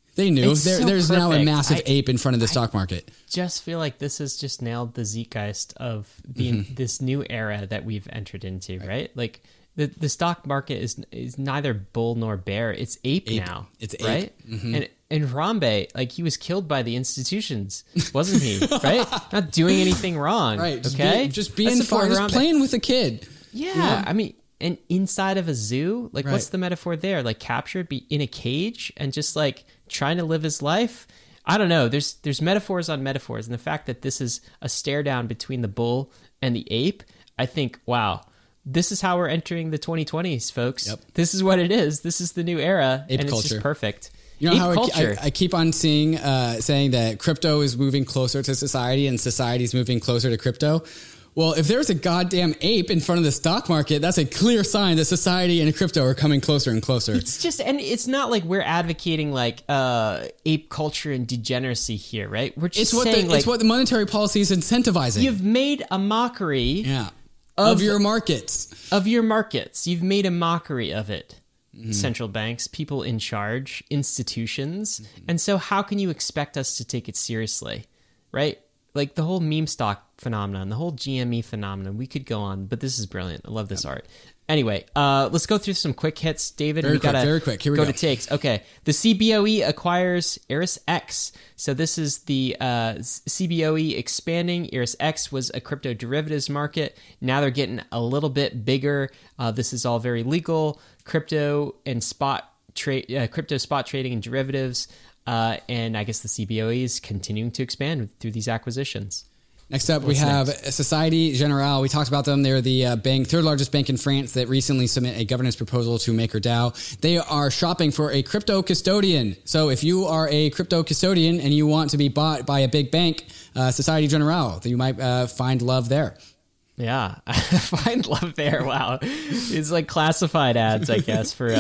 There's now a massive ape in front of the stock market. Just feel like this has just nailed the zeitgeist of this new era that we've entered into, right? Like the stock market is neither bull nor bear. It's ape now. It's ape. Right? Mm-hmm. And Harambe, he was killed by the institutions, wasn't he? Right? Not doing anything wrong. Right. Okay. Just being fun, just playing with a kid. Yeah. I mean, and inside of a zoo, what's the metaphor there? Captured, be in a cage and just trying to live his life. I don't know. There's metaphors on metaphors. And the fact that this is a stare down between the bull and the ape, I think, wow. This is how we're entering the 2020s, folks. Yep. This is what it is. This is the new era. Ape and culture. It's just perfect. You know how I keep on saying that crypto is moving closer to society and society is moving closer to crypto? Well, if there's a goddamn ape in front of the stock market, that's a clear sign that society and crypto are coming closer and closer. It's just, and it's not like we're advocating ape culture and degeneracy here, right? We're just saying it's what the monetary policy is incentivizing. You've made a mockery of your markets. Of your markets. You've made a mockery of it. Mm-hmm. Central banks, people in charge, institutions. Mm-hmm. And so how can you expect us to take it seriously, right? The whole meme stock phenomenon, the whole GME phenomenon, we could go on, but this is brilliant. I love this art. Anyway, let's go through some quick hits. David, very quick. Here we go to takes. Okay. The CBOE acquires ErisX. So this is the CBOE expanding. ErisX was a crypto derivatives market. Now they're getting a little bit bigger. This is all very legal. Crypto spot trading and derivatives. And I guess the CBOE is continuing to expand through these acquisitions. Next up, we have Societe Generale. We talked about them. They're the third largest bank in France that recently submit a governance proposal to MakerDAO. They are shopping for a crypto custodian. So if you are a crypto custodian and you want to be bought by a big bank, Societe Generale, you might find love there. Yeah, find love there. Wow, it's classified ads, I guess, for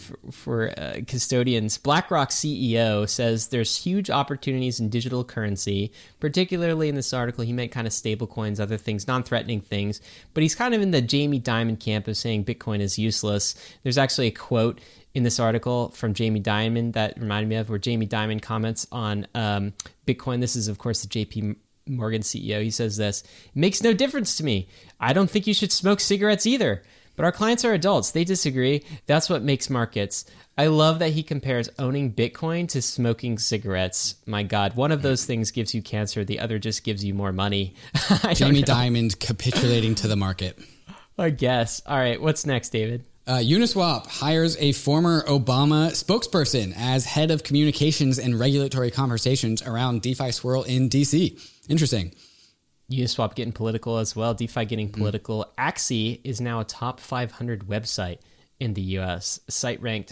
custodians. BlackRock CEO says there's huge opportunities in digital currency, particularly in this article. He meant kind of stable coins, other things, non-threatening things, but he's kind of in the Jamie Dimon camp of saying Bitcoin is useless. There's actually a quote in this article from Jamie Dimon that reminded me of where Jamie Dimon comments on Bitcoin. This is, of course, the JP Morgan CEO. He says this: "It makes no difference to me. I don't think you should smoke cigarettes either. But our clients are adults. They disagree. That's what makes markets." I love that he compares owning Bitcoin to smoking cigarettes. My God, one of those things gives you cancer. The other just gives you more money. Jamie Dimon capitulating to the market. I guess. All right, what's next, David? Uniswap hires a former Obama spokesperson as head of communications and regulatory conversations around DeFi Swirl in DC. Interesting. Uniswap getting political as well. DeFi getting political. Axie is now a top 500 website in the US. Site ranked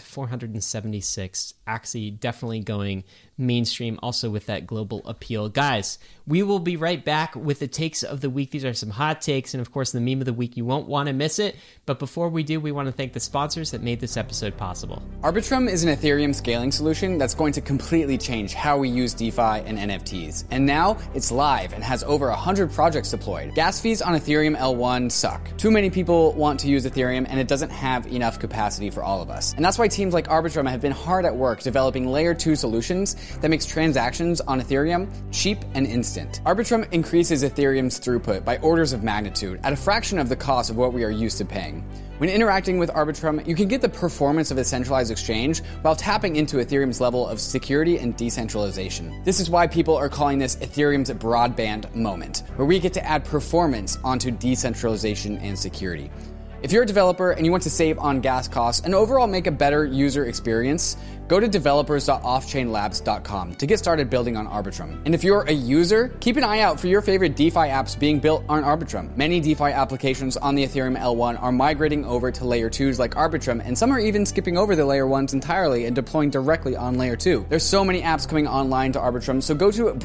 476. Axie definitely going mainstream, also with that global appeal. Guys, we will be right back with the takes of the week. These are some hot takes, and of course, the meme of the week. You won't want to miss it. But before we do, we want to thank the sponsors that made this episode possible. Arbitrum is an Ethereum scaling solution that's going to completely change how we use DeFi and NFTs. And now it's live and has over 100 projects deployed. Gas fees on Ethereum L1 suck. Too many people want to use Ethereum, and it doesn't have enough capacity for all of us. And that's why teams like Arbitrum have been hard at work developing layer 2 solutions that makes transactions on Ethereum cheap and instant. Arbitrum increases Ethereum's throughput by orders of magnitude at a fraction of the cost of what we are used to paying. When interacting with Arbitrum, you can get the performance of a centralized exchange while tapping into Ethereum's level of security and decentralization. This is why people are calling this Ethereum's broadband moment, where we get to add performance onto decentralization and security. If you're a developer and you want to save on gas costs and overall make a better user experience, go to developers.offchainlabs.com to get started building on Arbitrum. And if you're a user, keep an eye out for your favorite DeFi apps being built on Arbitrum. Many DeFi applications on the Ethereum L1 are migrating over to layer 2s like Arbitrum, and some are even skipping over the layer 1s entirely and deploying directly on layer 2. There's so many apps coming online to Arbitrum, so go to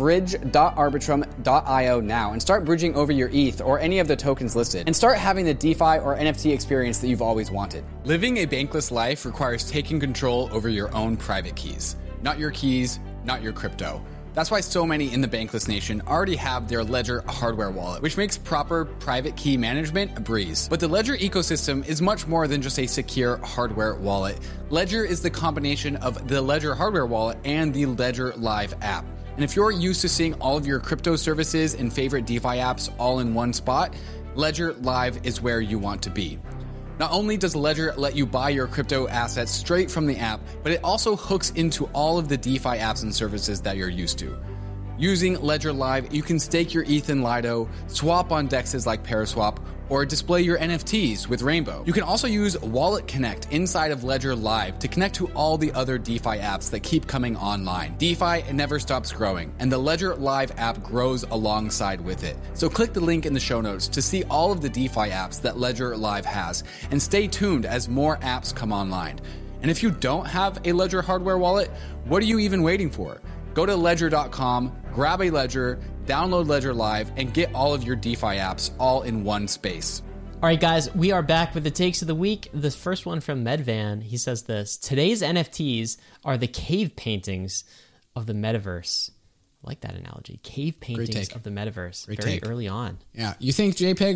bridge.arbitrum.io now and start bridging over your ETH or any of the tokens listed, and start having the DeFi or NFT experience that you've always wanted. Living a bankless life requires taking control over your own private keys. Not your keys, not your crypto. That's why so many in the Bankless Nation already have their Ledger hardware wallet, which makes proper private key management a breeze. But the Ledger ecosystem is much more than just a secure hardware wallet. Ledger is the combination of the Ledger hardware wallet and the Ledger Live app. And if you're used to seeing all of your crypto services and favorite DeFi apps all in one spot, Ledger Live is where you want to be. Not only does Ledger let you buy your crypto assets straight from the app, but it also hooks into all of the DeFi apps and services that you're used to. Using Ledger Live, you can stake your ETH in Lido, swap on dexes like Paraswap, or display your NFTs with Rainbow. You can also use Wallet Connect inside of Ledger Live to connect to all the other DeFi apps that keep coming online. DeFi never stops growing, and the Ledger Live app grows alongside with it. So click the link in the show notes to see all of the DeFi apps that Ledger Live has, and stay tuned as more apps come online. And if you don't have a Ledger hardware wallet, what are you even waiting for? Go to ledger.com, grab a Ledger, download Ledger Live, and get all of your DeFi apps all in one space. All right, guys, we are back with the takes of the week. The first one from Medvan. He says this: today's NFTs are the cave paintings of the metaverse. I like that analogy. Cave paintings of the metaverse. Very early on. Yeah. You think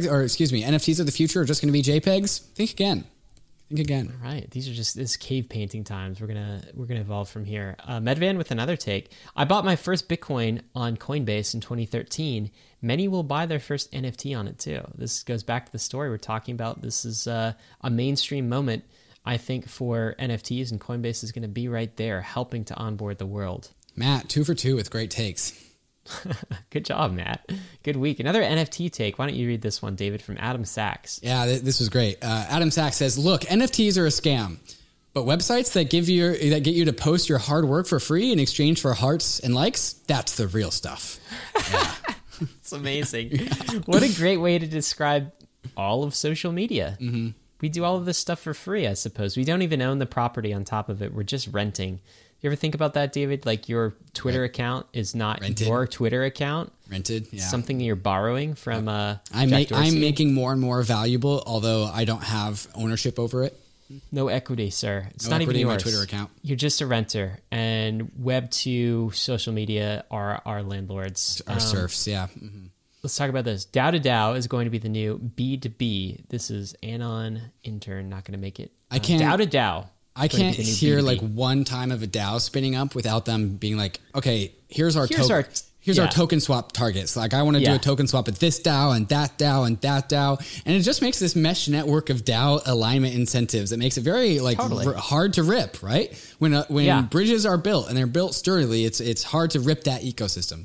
NFTs of the future are just going to be JPEGs? Think again. Think again. All right. These are just this cave painting times. We're gonna evolve from here. Medvan with another take. I bought my first Bitcoin on Coinbase in 2013. Many will buy their first NFT on it too. This goes back to the story we're talking about. This is a mainstream moment, I think, for NFTs, and Coinbase is going to be right there helping to onboard the world. Matt, 2 for 2 with great takes. Good job, Matt. Good week. Another NFT take. Why don't you read this one, David, from Adam Sachs? Yeah, this was great. Adam Sachs says, "Look, NFTs are a scam, but websites that get you to post your hard work for free in exchange for hearts and likes, that's the real stuff." Yeah. It's amazing. Yeah. What a great way to describe all of social media. Mm-hmm. We do all of this stuff for free, I suppose. We don't even own the property on top of it. We're just renting. You ever think about that, David? Like your Twitter account is not your Twitter account. Rented, yeah. Something you're borrowing from I'm making more and more valuable, although I don't have ownership over it. No equity, sir. It's not even yours. My Twitter account. You're just a renter, and Web2 social media are our landlords. Our serfs, yeah. Mm-hmm. Let's talk about this. DAO to DAO is going to be the new B2B. This is Anon intern, not going to make it. DAO to DAO. I can't hear like one time of a DAO spinning up without them being like, okay, here's our token swap targets. Like I want to do a token swap at this DAO and that DAO and that DAO. And it just makes this mesh network of DAO alignment incentives. It makes it very hard to rip, right? When bridges are built and they're built sturdily, it's hard to rip that ecosystem.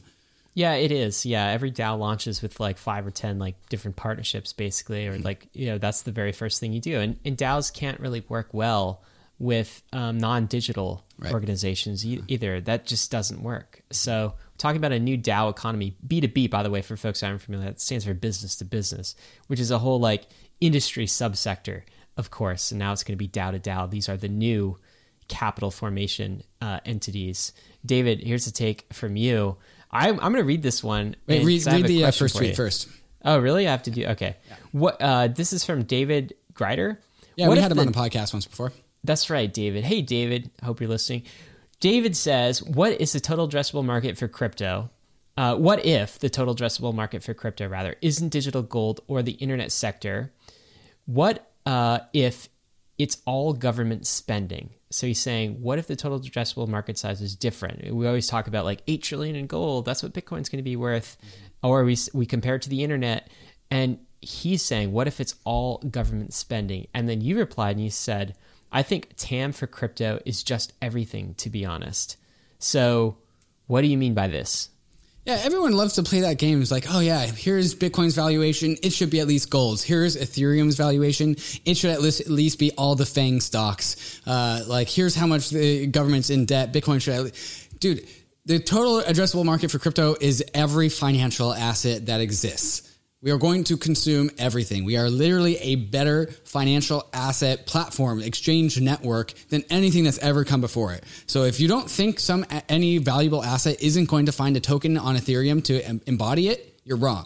Yeah, it is. Yeah, every DAO launches with like 5 or 10 like different partnerships, basically, or like, that's the very first thing you do. And DAOs can't really work well with non-digital organizations either. That just doesn't work. So talking about a new DAO economy, B2B, by the way, for folks who aren't familiar, that stands for business to business, which is a whole like industry subsector, of course. And now it's going to be DAO to DAO. These are the new capital formation entities. David, here's a take from you. I'm going to read this one. Wait, read the first tweet first. Oh, really? I have to do... Okay. Yeah. What? This is from David Greider. Yeah, we had him on the podcast once before. That's right, David. Hey, David. Hope you're listening. David says, what is the total addressable market for crypto? What if the total addressable market for crypto, rather, isn't digital gold or the internet sector? What if it's all government spending? So he's saying, what if the total addressable market size is different? We always talk about like 8 trillion in gold. That's what Bitcoin's going to be worth. Or we compare it to the internet. And he's saying, what if it's all government spending? And then you replied and you said, I think TAM for crypto is just everything, to be honest. So what do you mean by this? Yeah, everyone loves to play that game. It's like, oh yeah, here's Bitcoin's valuation. It should be at least gold's. Here's Ethereum's valuation. It should at least be all the FANG stocks. Like, here's how much the government's in debt. Bitcoin should at least... Dude, the total addressable market for crypto is every financial asset that exists. We are going to consume everything. We are literally a better financial asset platform, exchange network than anything that's ever come before it. So if you don't think any valuable asset isn't going to find a token on Ethereum to embody it, you're wrong.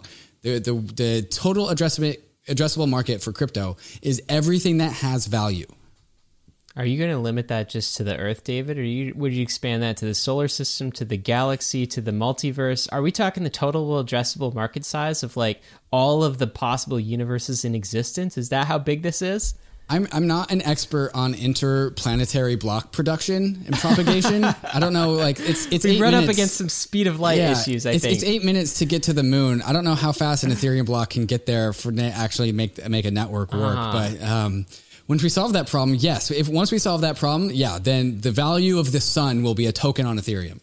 The total addressable market for crypto is everything that has value. Are you going to limit that just to the Earth, David? Or would you expand that to the solar system, to the galaxy, to the multiverse? Are we talking the total addressable market size of like all of the possible universes in existence? Is that how big this is? I'm not an expert on interplanetary block production and propagation. I don't know. Like it's we run up against some speed of light issues. I think it's 8 minutes to get to the moon. I don't know how fast an Ethereum block can get there for actually make a network work. But once we solve that problem, yes. Once we solve that problem, then the value of the sun will be a token on Ethereum.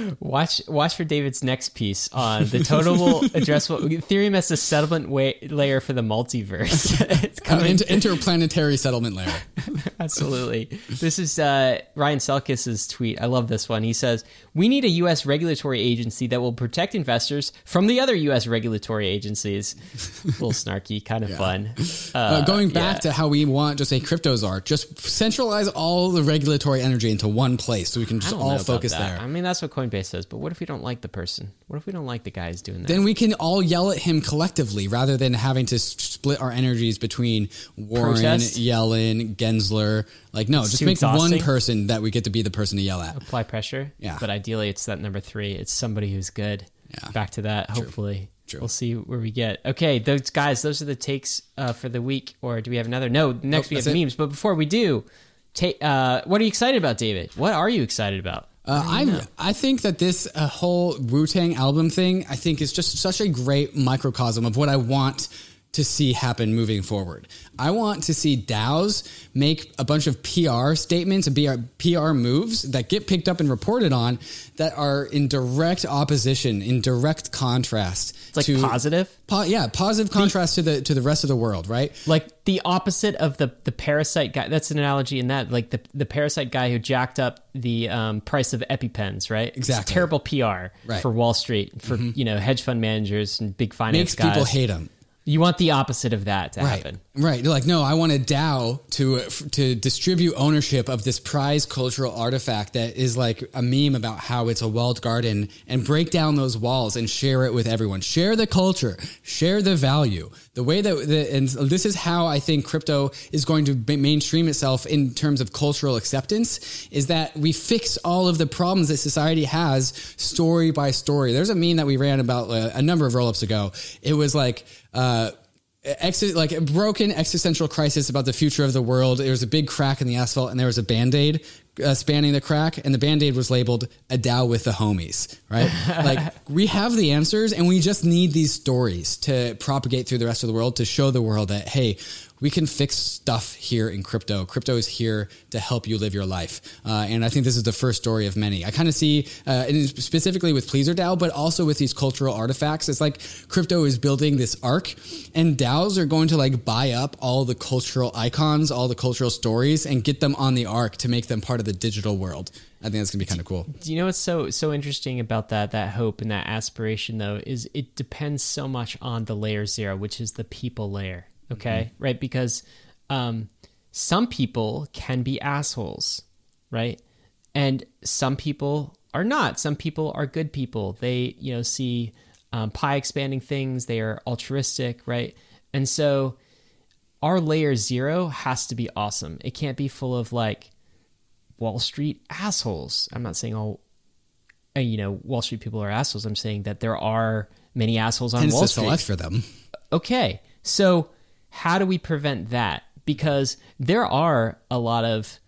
Watch for David's next piece on the total addressable Ethereum as the settlement layer for the multiverse. It's coming. Interplanetary settlement layer. Absolutely. This is Ryan Selkis's tweet. I love this one. He says, "We need a U.S. regulatory agency that will protect investors from the other U.S. regulatory agencies." A little snarky, kind of fun. Going back to how we want just say cryptos are, just centralize all the regulatory energy into one place so we can just all focus there. I mean, that's what Coinbase says, but what if we don't like the person? What if we don't like the guy who's doing that? Then we can all yell at him collectively rather than having to split our energies between Warren, Yellen, Gensler. Like, no, just make one person that we get to be the person to yell at. Apply pressure. Yeah. But ideally, it's that number 3. It's somebody who's good. Yeah. Back to that, hopefully. True. We'll see where we get. Okay, those are the takes for the week. Or do we have another? No, next we have memes. But before we do, what are you excited about, David? What are you excited about? I think that this whole Wu-Tang album thing, I think is just such a great microcosm of what I want to see happen moving forward. I want to see DAOs make a bunch of PR statements and PR moves that get picked up and reported on that are in direct opposition, in direct contrast. It's like positive? Positive contrast to the rest of the world, right? Like the opposite of the parasite guy. That's an analogy in that, like the parasite guy who jacked up the price of EpiPens, right? Exactly. It's terrible PR for Wall Street, for hedge fund managers and big finance guys. Makes people hate them. You want the opposite of that to happen. Right. You're like, no, I want a DAO to distribute ownership of this prized cultural artifact that is like a meme about how it's a walled garden, and break down those walls and share it with everyone. Share the culture, share the value. The way that, and this is how I think crypto is going to mainstream itself in terms of cultural acceptance, is that we fix all of the problems that society has story by story. There's a meme that we ran about a number of roll-ups ago. It was like a broken existential crisis about the future of the world. There was a big crack in the asphalt and there was a Band-Aid spanning the crack, and the Band-Aid was labeled a DAO with the homies, right? Like, we have the answers, and we just need these stories to propagate through the rest of the world to show the world that, hey, we can fix stuff here in crypto. Crypto is here to help you live your life. And I think this is the first story of many. I kind of see, and specifically with Pleaser DAO, but also with these cultural artifacts, it's like crypto is building this arc, and DAOs are going to like buy up all the cultural icons, all the cultural stories, and get them on the arc to make them part of the digital world. I think that's going to be kind of cool. Do you know what's so interesting about that hope and that aspiration, though, is it depends so much on the layer 0, which is the people layer. Okay. Mm-hmm. Right. Because some people can be assholes, right? And some people are not. Some people are good people. They, see pie expanding things. They are altruistic, right? And so our layer 0 has to be awesome. It can't be full of like Wall Street assholes. I'm not saying all, Wall Street people are assholes. I'm saying that there are many assholes on Wall Street. Select for them. Okay. So how do we prevent that? Because there are a lot of,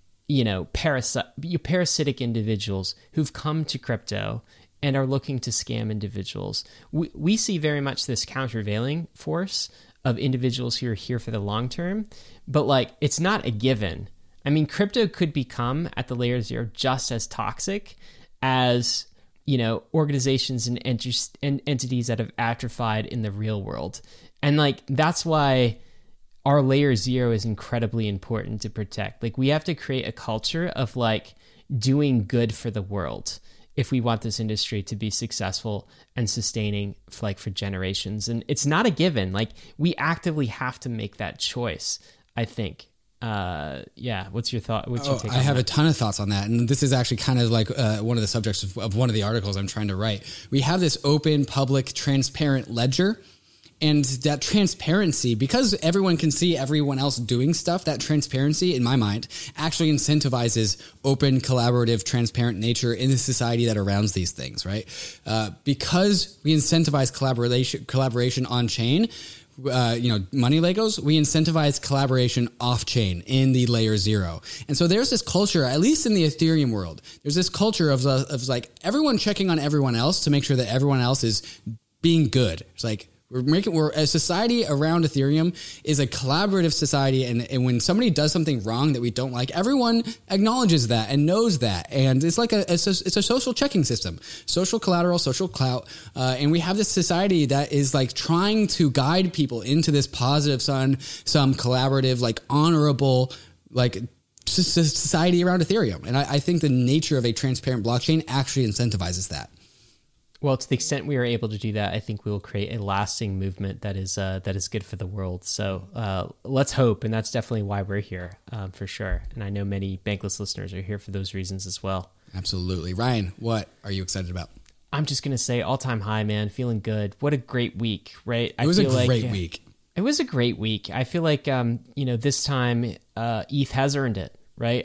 parasitic individuals who've come to crypto and are looking to scam individuals. We see very much this countervailing force of individuals who are here for the long term, but like, it's not a given. I mean, crypto could become at the layer 0 just as toxic as, organizations and entities that have atrophied in the real world. And like, that's why our layer 0 is incredibly important to protect. Like, we have to create a culture of like doing good for the world if we want this industry to be successful and sustaining for generations. And it's not a given. Like, we actively have to make that choice, I think. What's your thought? What's your take on I have that? a ton of thoughts on that. And this is actually kind of like one of the subjects of one of the articles I'm trying to write. We have this open, public, transparent ledger. And that transparency, because everyone can see everyone else doing stuff, that transparency, in my mind, actually incentivizes open, collaborative, transparent nature in the society that surrounds these things, right? Because we incentivize collaboration on chain, money Legos, we incentivize collaboration off chain in the layer 0. And so there's this culture, at least in the Ethereum world, there's this culture of like everyone checking on everyone else to make sure that everyone else is being good. It's like, we're a society around Ethereum is a collaborative society. And when somebody does something wrong that we don't like, everyone acknowledges that and knows that. And it's like it's a social checking system, social collateral, social clout. And we have this society that is like trying to guide people into this positive some collaborative, like honorable, like society around Ethereum. And I think the nature of a transparent blockchain actually incentivizes that. Well, to the extent we are able to do that, I think we will create a lasting movement that is good for the world. So let's hope, and that's definitely why we're here, for sure. And I know many Bankless listeners are here for those reasons as well. Absolutely. Ryan, what are you excited about? I'm just going to say all-time high, man. Feeling good. What a great week, right? It was a great week. It was a great week. I feel like, this time ETH has earned it, right?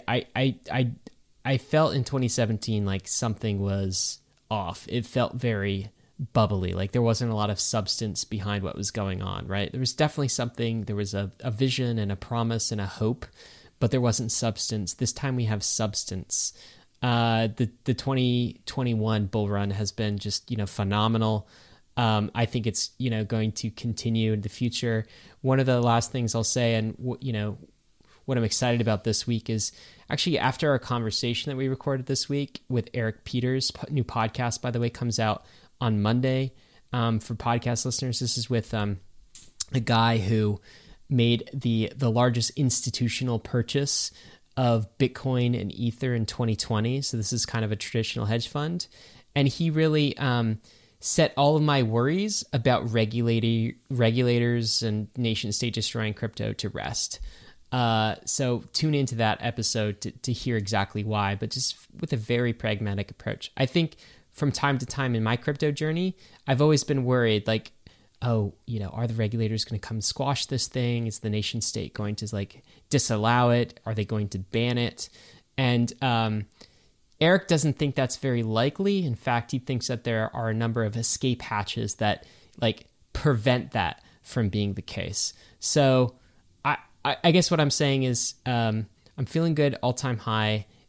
I felt in 2017 like something was off. It felt very bubbly, like there wasn't a lot of substance behind what was going on, right? There was definitely something, there was a vision and a promise and a hope, but there wasn't substance. This time we have substance. The 2021 bull run has been just, phenomenal. I think it's, going to continue in the future. One of the last things I'll say, and what I'm excited about this week is actually after our conversation that we recorded this week with Eric Peters, new podcast, by the way, comes out on Monday. For podcast listeners, this is with a guy who made the largest institutional purchase of Bitcoin and Ether in 2020. So this is kind of a traditional hedge fund. And he really set all of my worries about regulators and nation state destroying crypto to rest. So tune into that episode to hear exactly why, but just with a very pragmatic approach. I think from time to time in my crypto journey, I've always been worried, like, are the regulators going to come squash this thing? Is the nation state going to disallow it? Are they going to ban it? And Eric doesn't think that's very likely. In fact, he thinks that there are a number of escape hatches that prevent that from being the case. So I guess what I'm saying is I'm feeling good, all-time high.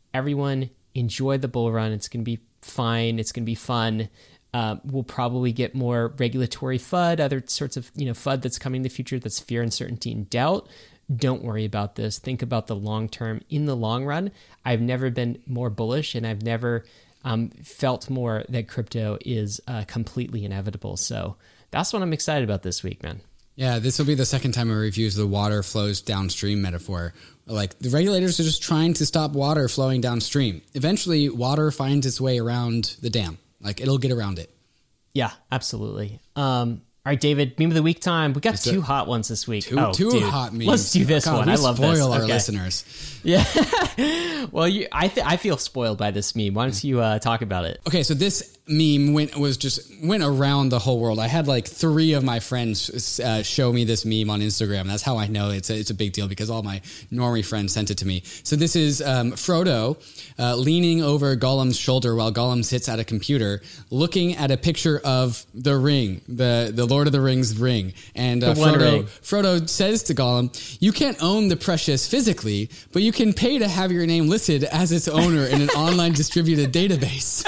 everyone enjoy the bull run. It's going to be fine. It's going to be fun. We'll probably get more regulatory FUD, other sorts of, FUD that's coming in the future. That's fear, uncertainty, and doubt. Don't worry about this. Think about the long term. In the long run, I've never been more bullish, and I've never felt more that crypto is completely inevitable. So that's what I'm excited about this week, man. Yeah, this will be the second time I review the water flows downstream metaphor. Like, the regulators are just trying to stop water flowing downstream. Eventually, water finds its way around the dam. Like, it'll get around it. Yeah, absolutely. All right, David, meme of the week time. We got two hot ones this week. Two hot memes. Let's do this one. I love this. Spoil our listeners. Yeah. Well, I feel spoiled by this meme. Why don't you talk about it? Okay, so this meme went around the whole world. I had like 3 of my friends show me this meme on Instagram. That's how I know it's a big deal, because all my normie friends sent it to me. So this is Frodo leaning over Gollum's shoulder while Gollum sits at a computer, looking at a picture of the ring, the Lord of the Rings ring. And Frodo says to Gollum, "You can't own the precious physically, but you can pay to have your name listed as its owner in an online distributed database."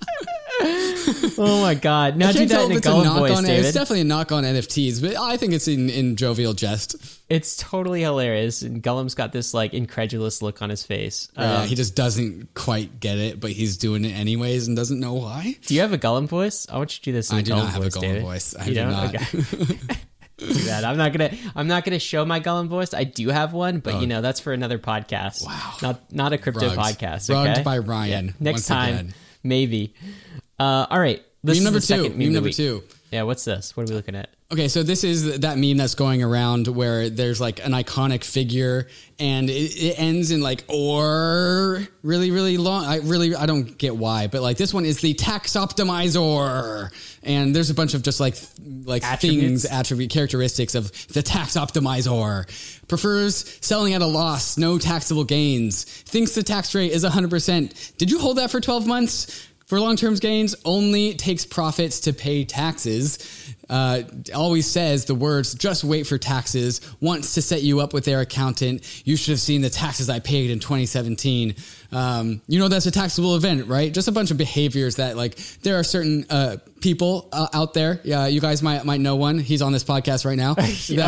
Oh my God. Now do that in a Gollum voice, David. It's definitely a knock on NFTs, but I think it's in jovial jest. It's totally hilarious. And Gollum's got this like incredulous look on his face. He just doesn't quite get it, but he's doing it anyways and doesn't know why. Do you have a Gollum voice? I want you to do this in a Gollum voice, I do not have a Gollum David. voice. I do not. Okay. Too bad. I'm not gonna show my Gollum voice. I do have one, but that's for another podcast. Wow. Not a crypto podcast. Okay? Rugged by Ryan. Yeah. Next time, again. Maybe. All right. This meme is number two. Yeah, what's this? What are we looking at? Okay, so this is that meme that's going around where there's like an iconic figure and it ends in like or really, really long. I don't get why, but like this one is the tax optimizer. And there's a bunch of just like characteristics of the tax optimizer. Prefers selling at a loss, no taxable gains. Thinks the tax rate is 100%. Did you hold that for 12 months? For long-term gains, only takes profits to pay taxes. Always says the words, "just wait for taxes," wants to set you up with their accountant. You should have seen the taxes I paid in 2017. That's a taxable event, right? Just a bunch of behaviors that like there are certain people out there. Yeah, you guys might know one. He's on this podcast right now.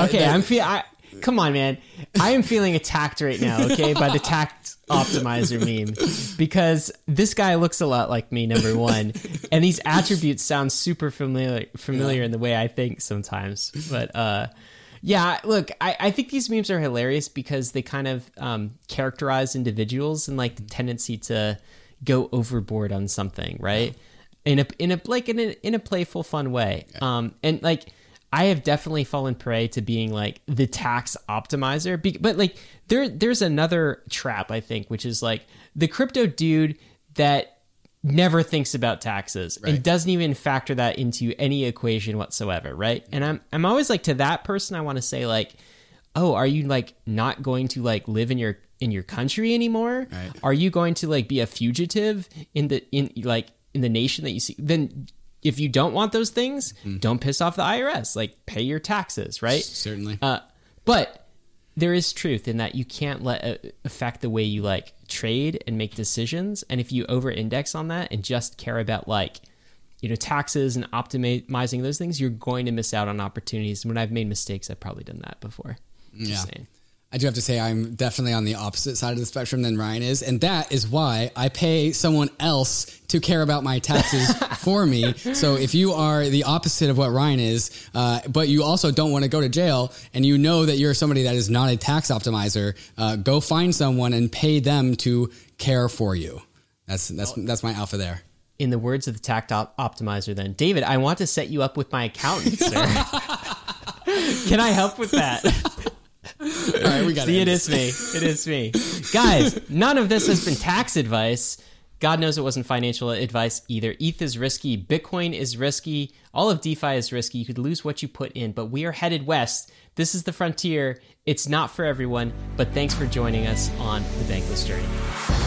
Come on, man. I am feeling attacked right now, okay, by the tax optimizer meme, because this guy looks a lot like me, number one, and these attributes sound super familiar in the way I think sometimes. But look, I think these memes are hilarious because they kind of characterize individuals and like the tendency to go overboard on something, right? In a playful, fun way. And like, I have definitely fallen prey to being like the tax optimizer, but like there's another trap, I think, which is like the crypto dude that never thinks about taxes and doesn't even factor that into any equation whatsoever, right? And I'm always like, to that person, I want to say like, oh, are you like not going to like live in your country anymore? Right. Are you going to like be a fugitive in the nation that you see? Then if you don't want those things, don't piss off the IRS. Like, pay your taxes, right? Certainly. But there is truth in that you can't let it affect the way you like trade and make decisions. And if you over-index on that and just care about like, taxes and optimizing those things, you're going to miss out on opportunities. When I've made mistakes, I've probably done that before. Just saying. I do have to say I'm definitely on the opposite side of the spectrum than Ryan is. And that is why I pay someone else to care about my taxes for me. So if you are the opposite of what Ryan is, but you also don't want to go to jail and you know that you're somebody that is not a tax optimizer, go find someone and pay them to care for you. That's my alpha there. In the words of the tax optimizer then, David, I want to set you up with my accountant, sir. Can I help with that? All right, we got See, it is me. Guys, none of this has been tax advice. God knows it wasn't financial advice either. ETH is risky. Bitcoin is risky. All of DeFi is risky. You could lose what you put in, but we are headed west. This is the frontier. It's not for everyone, but thanks for joining us on the Bankless Journey.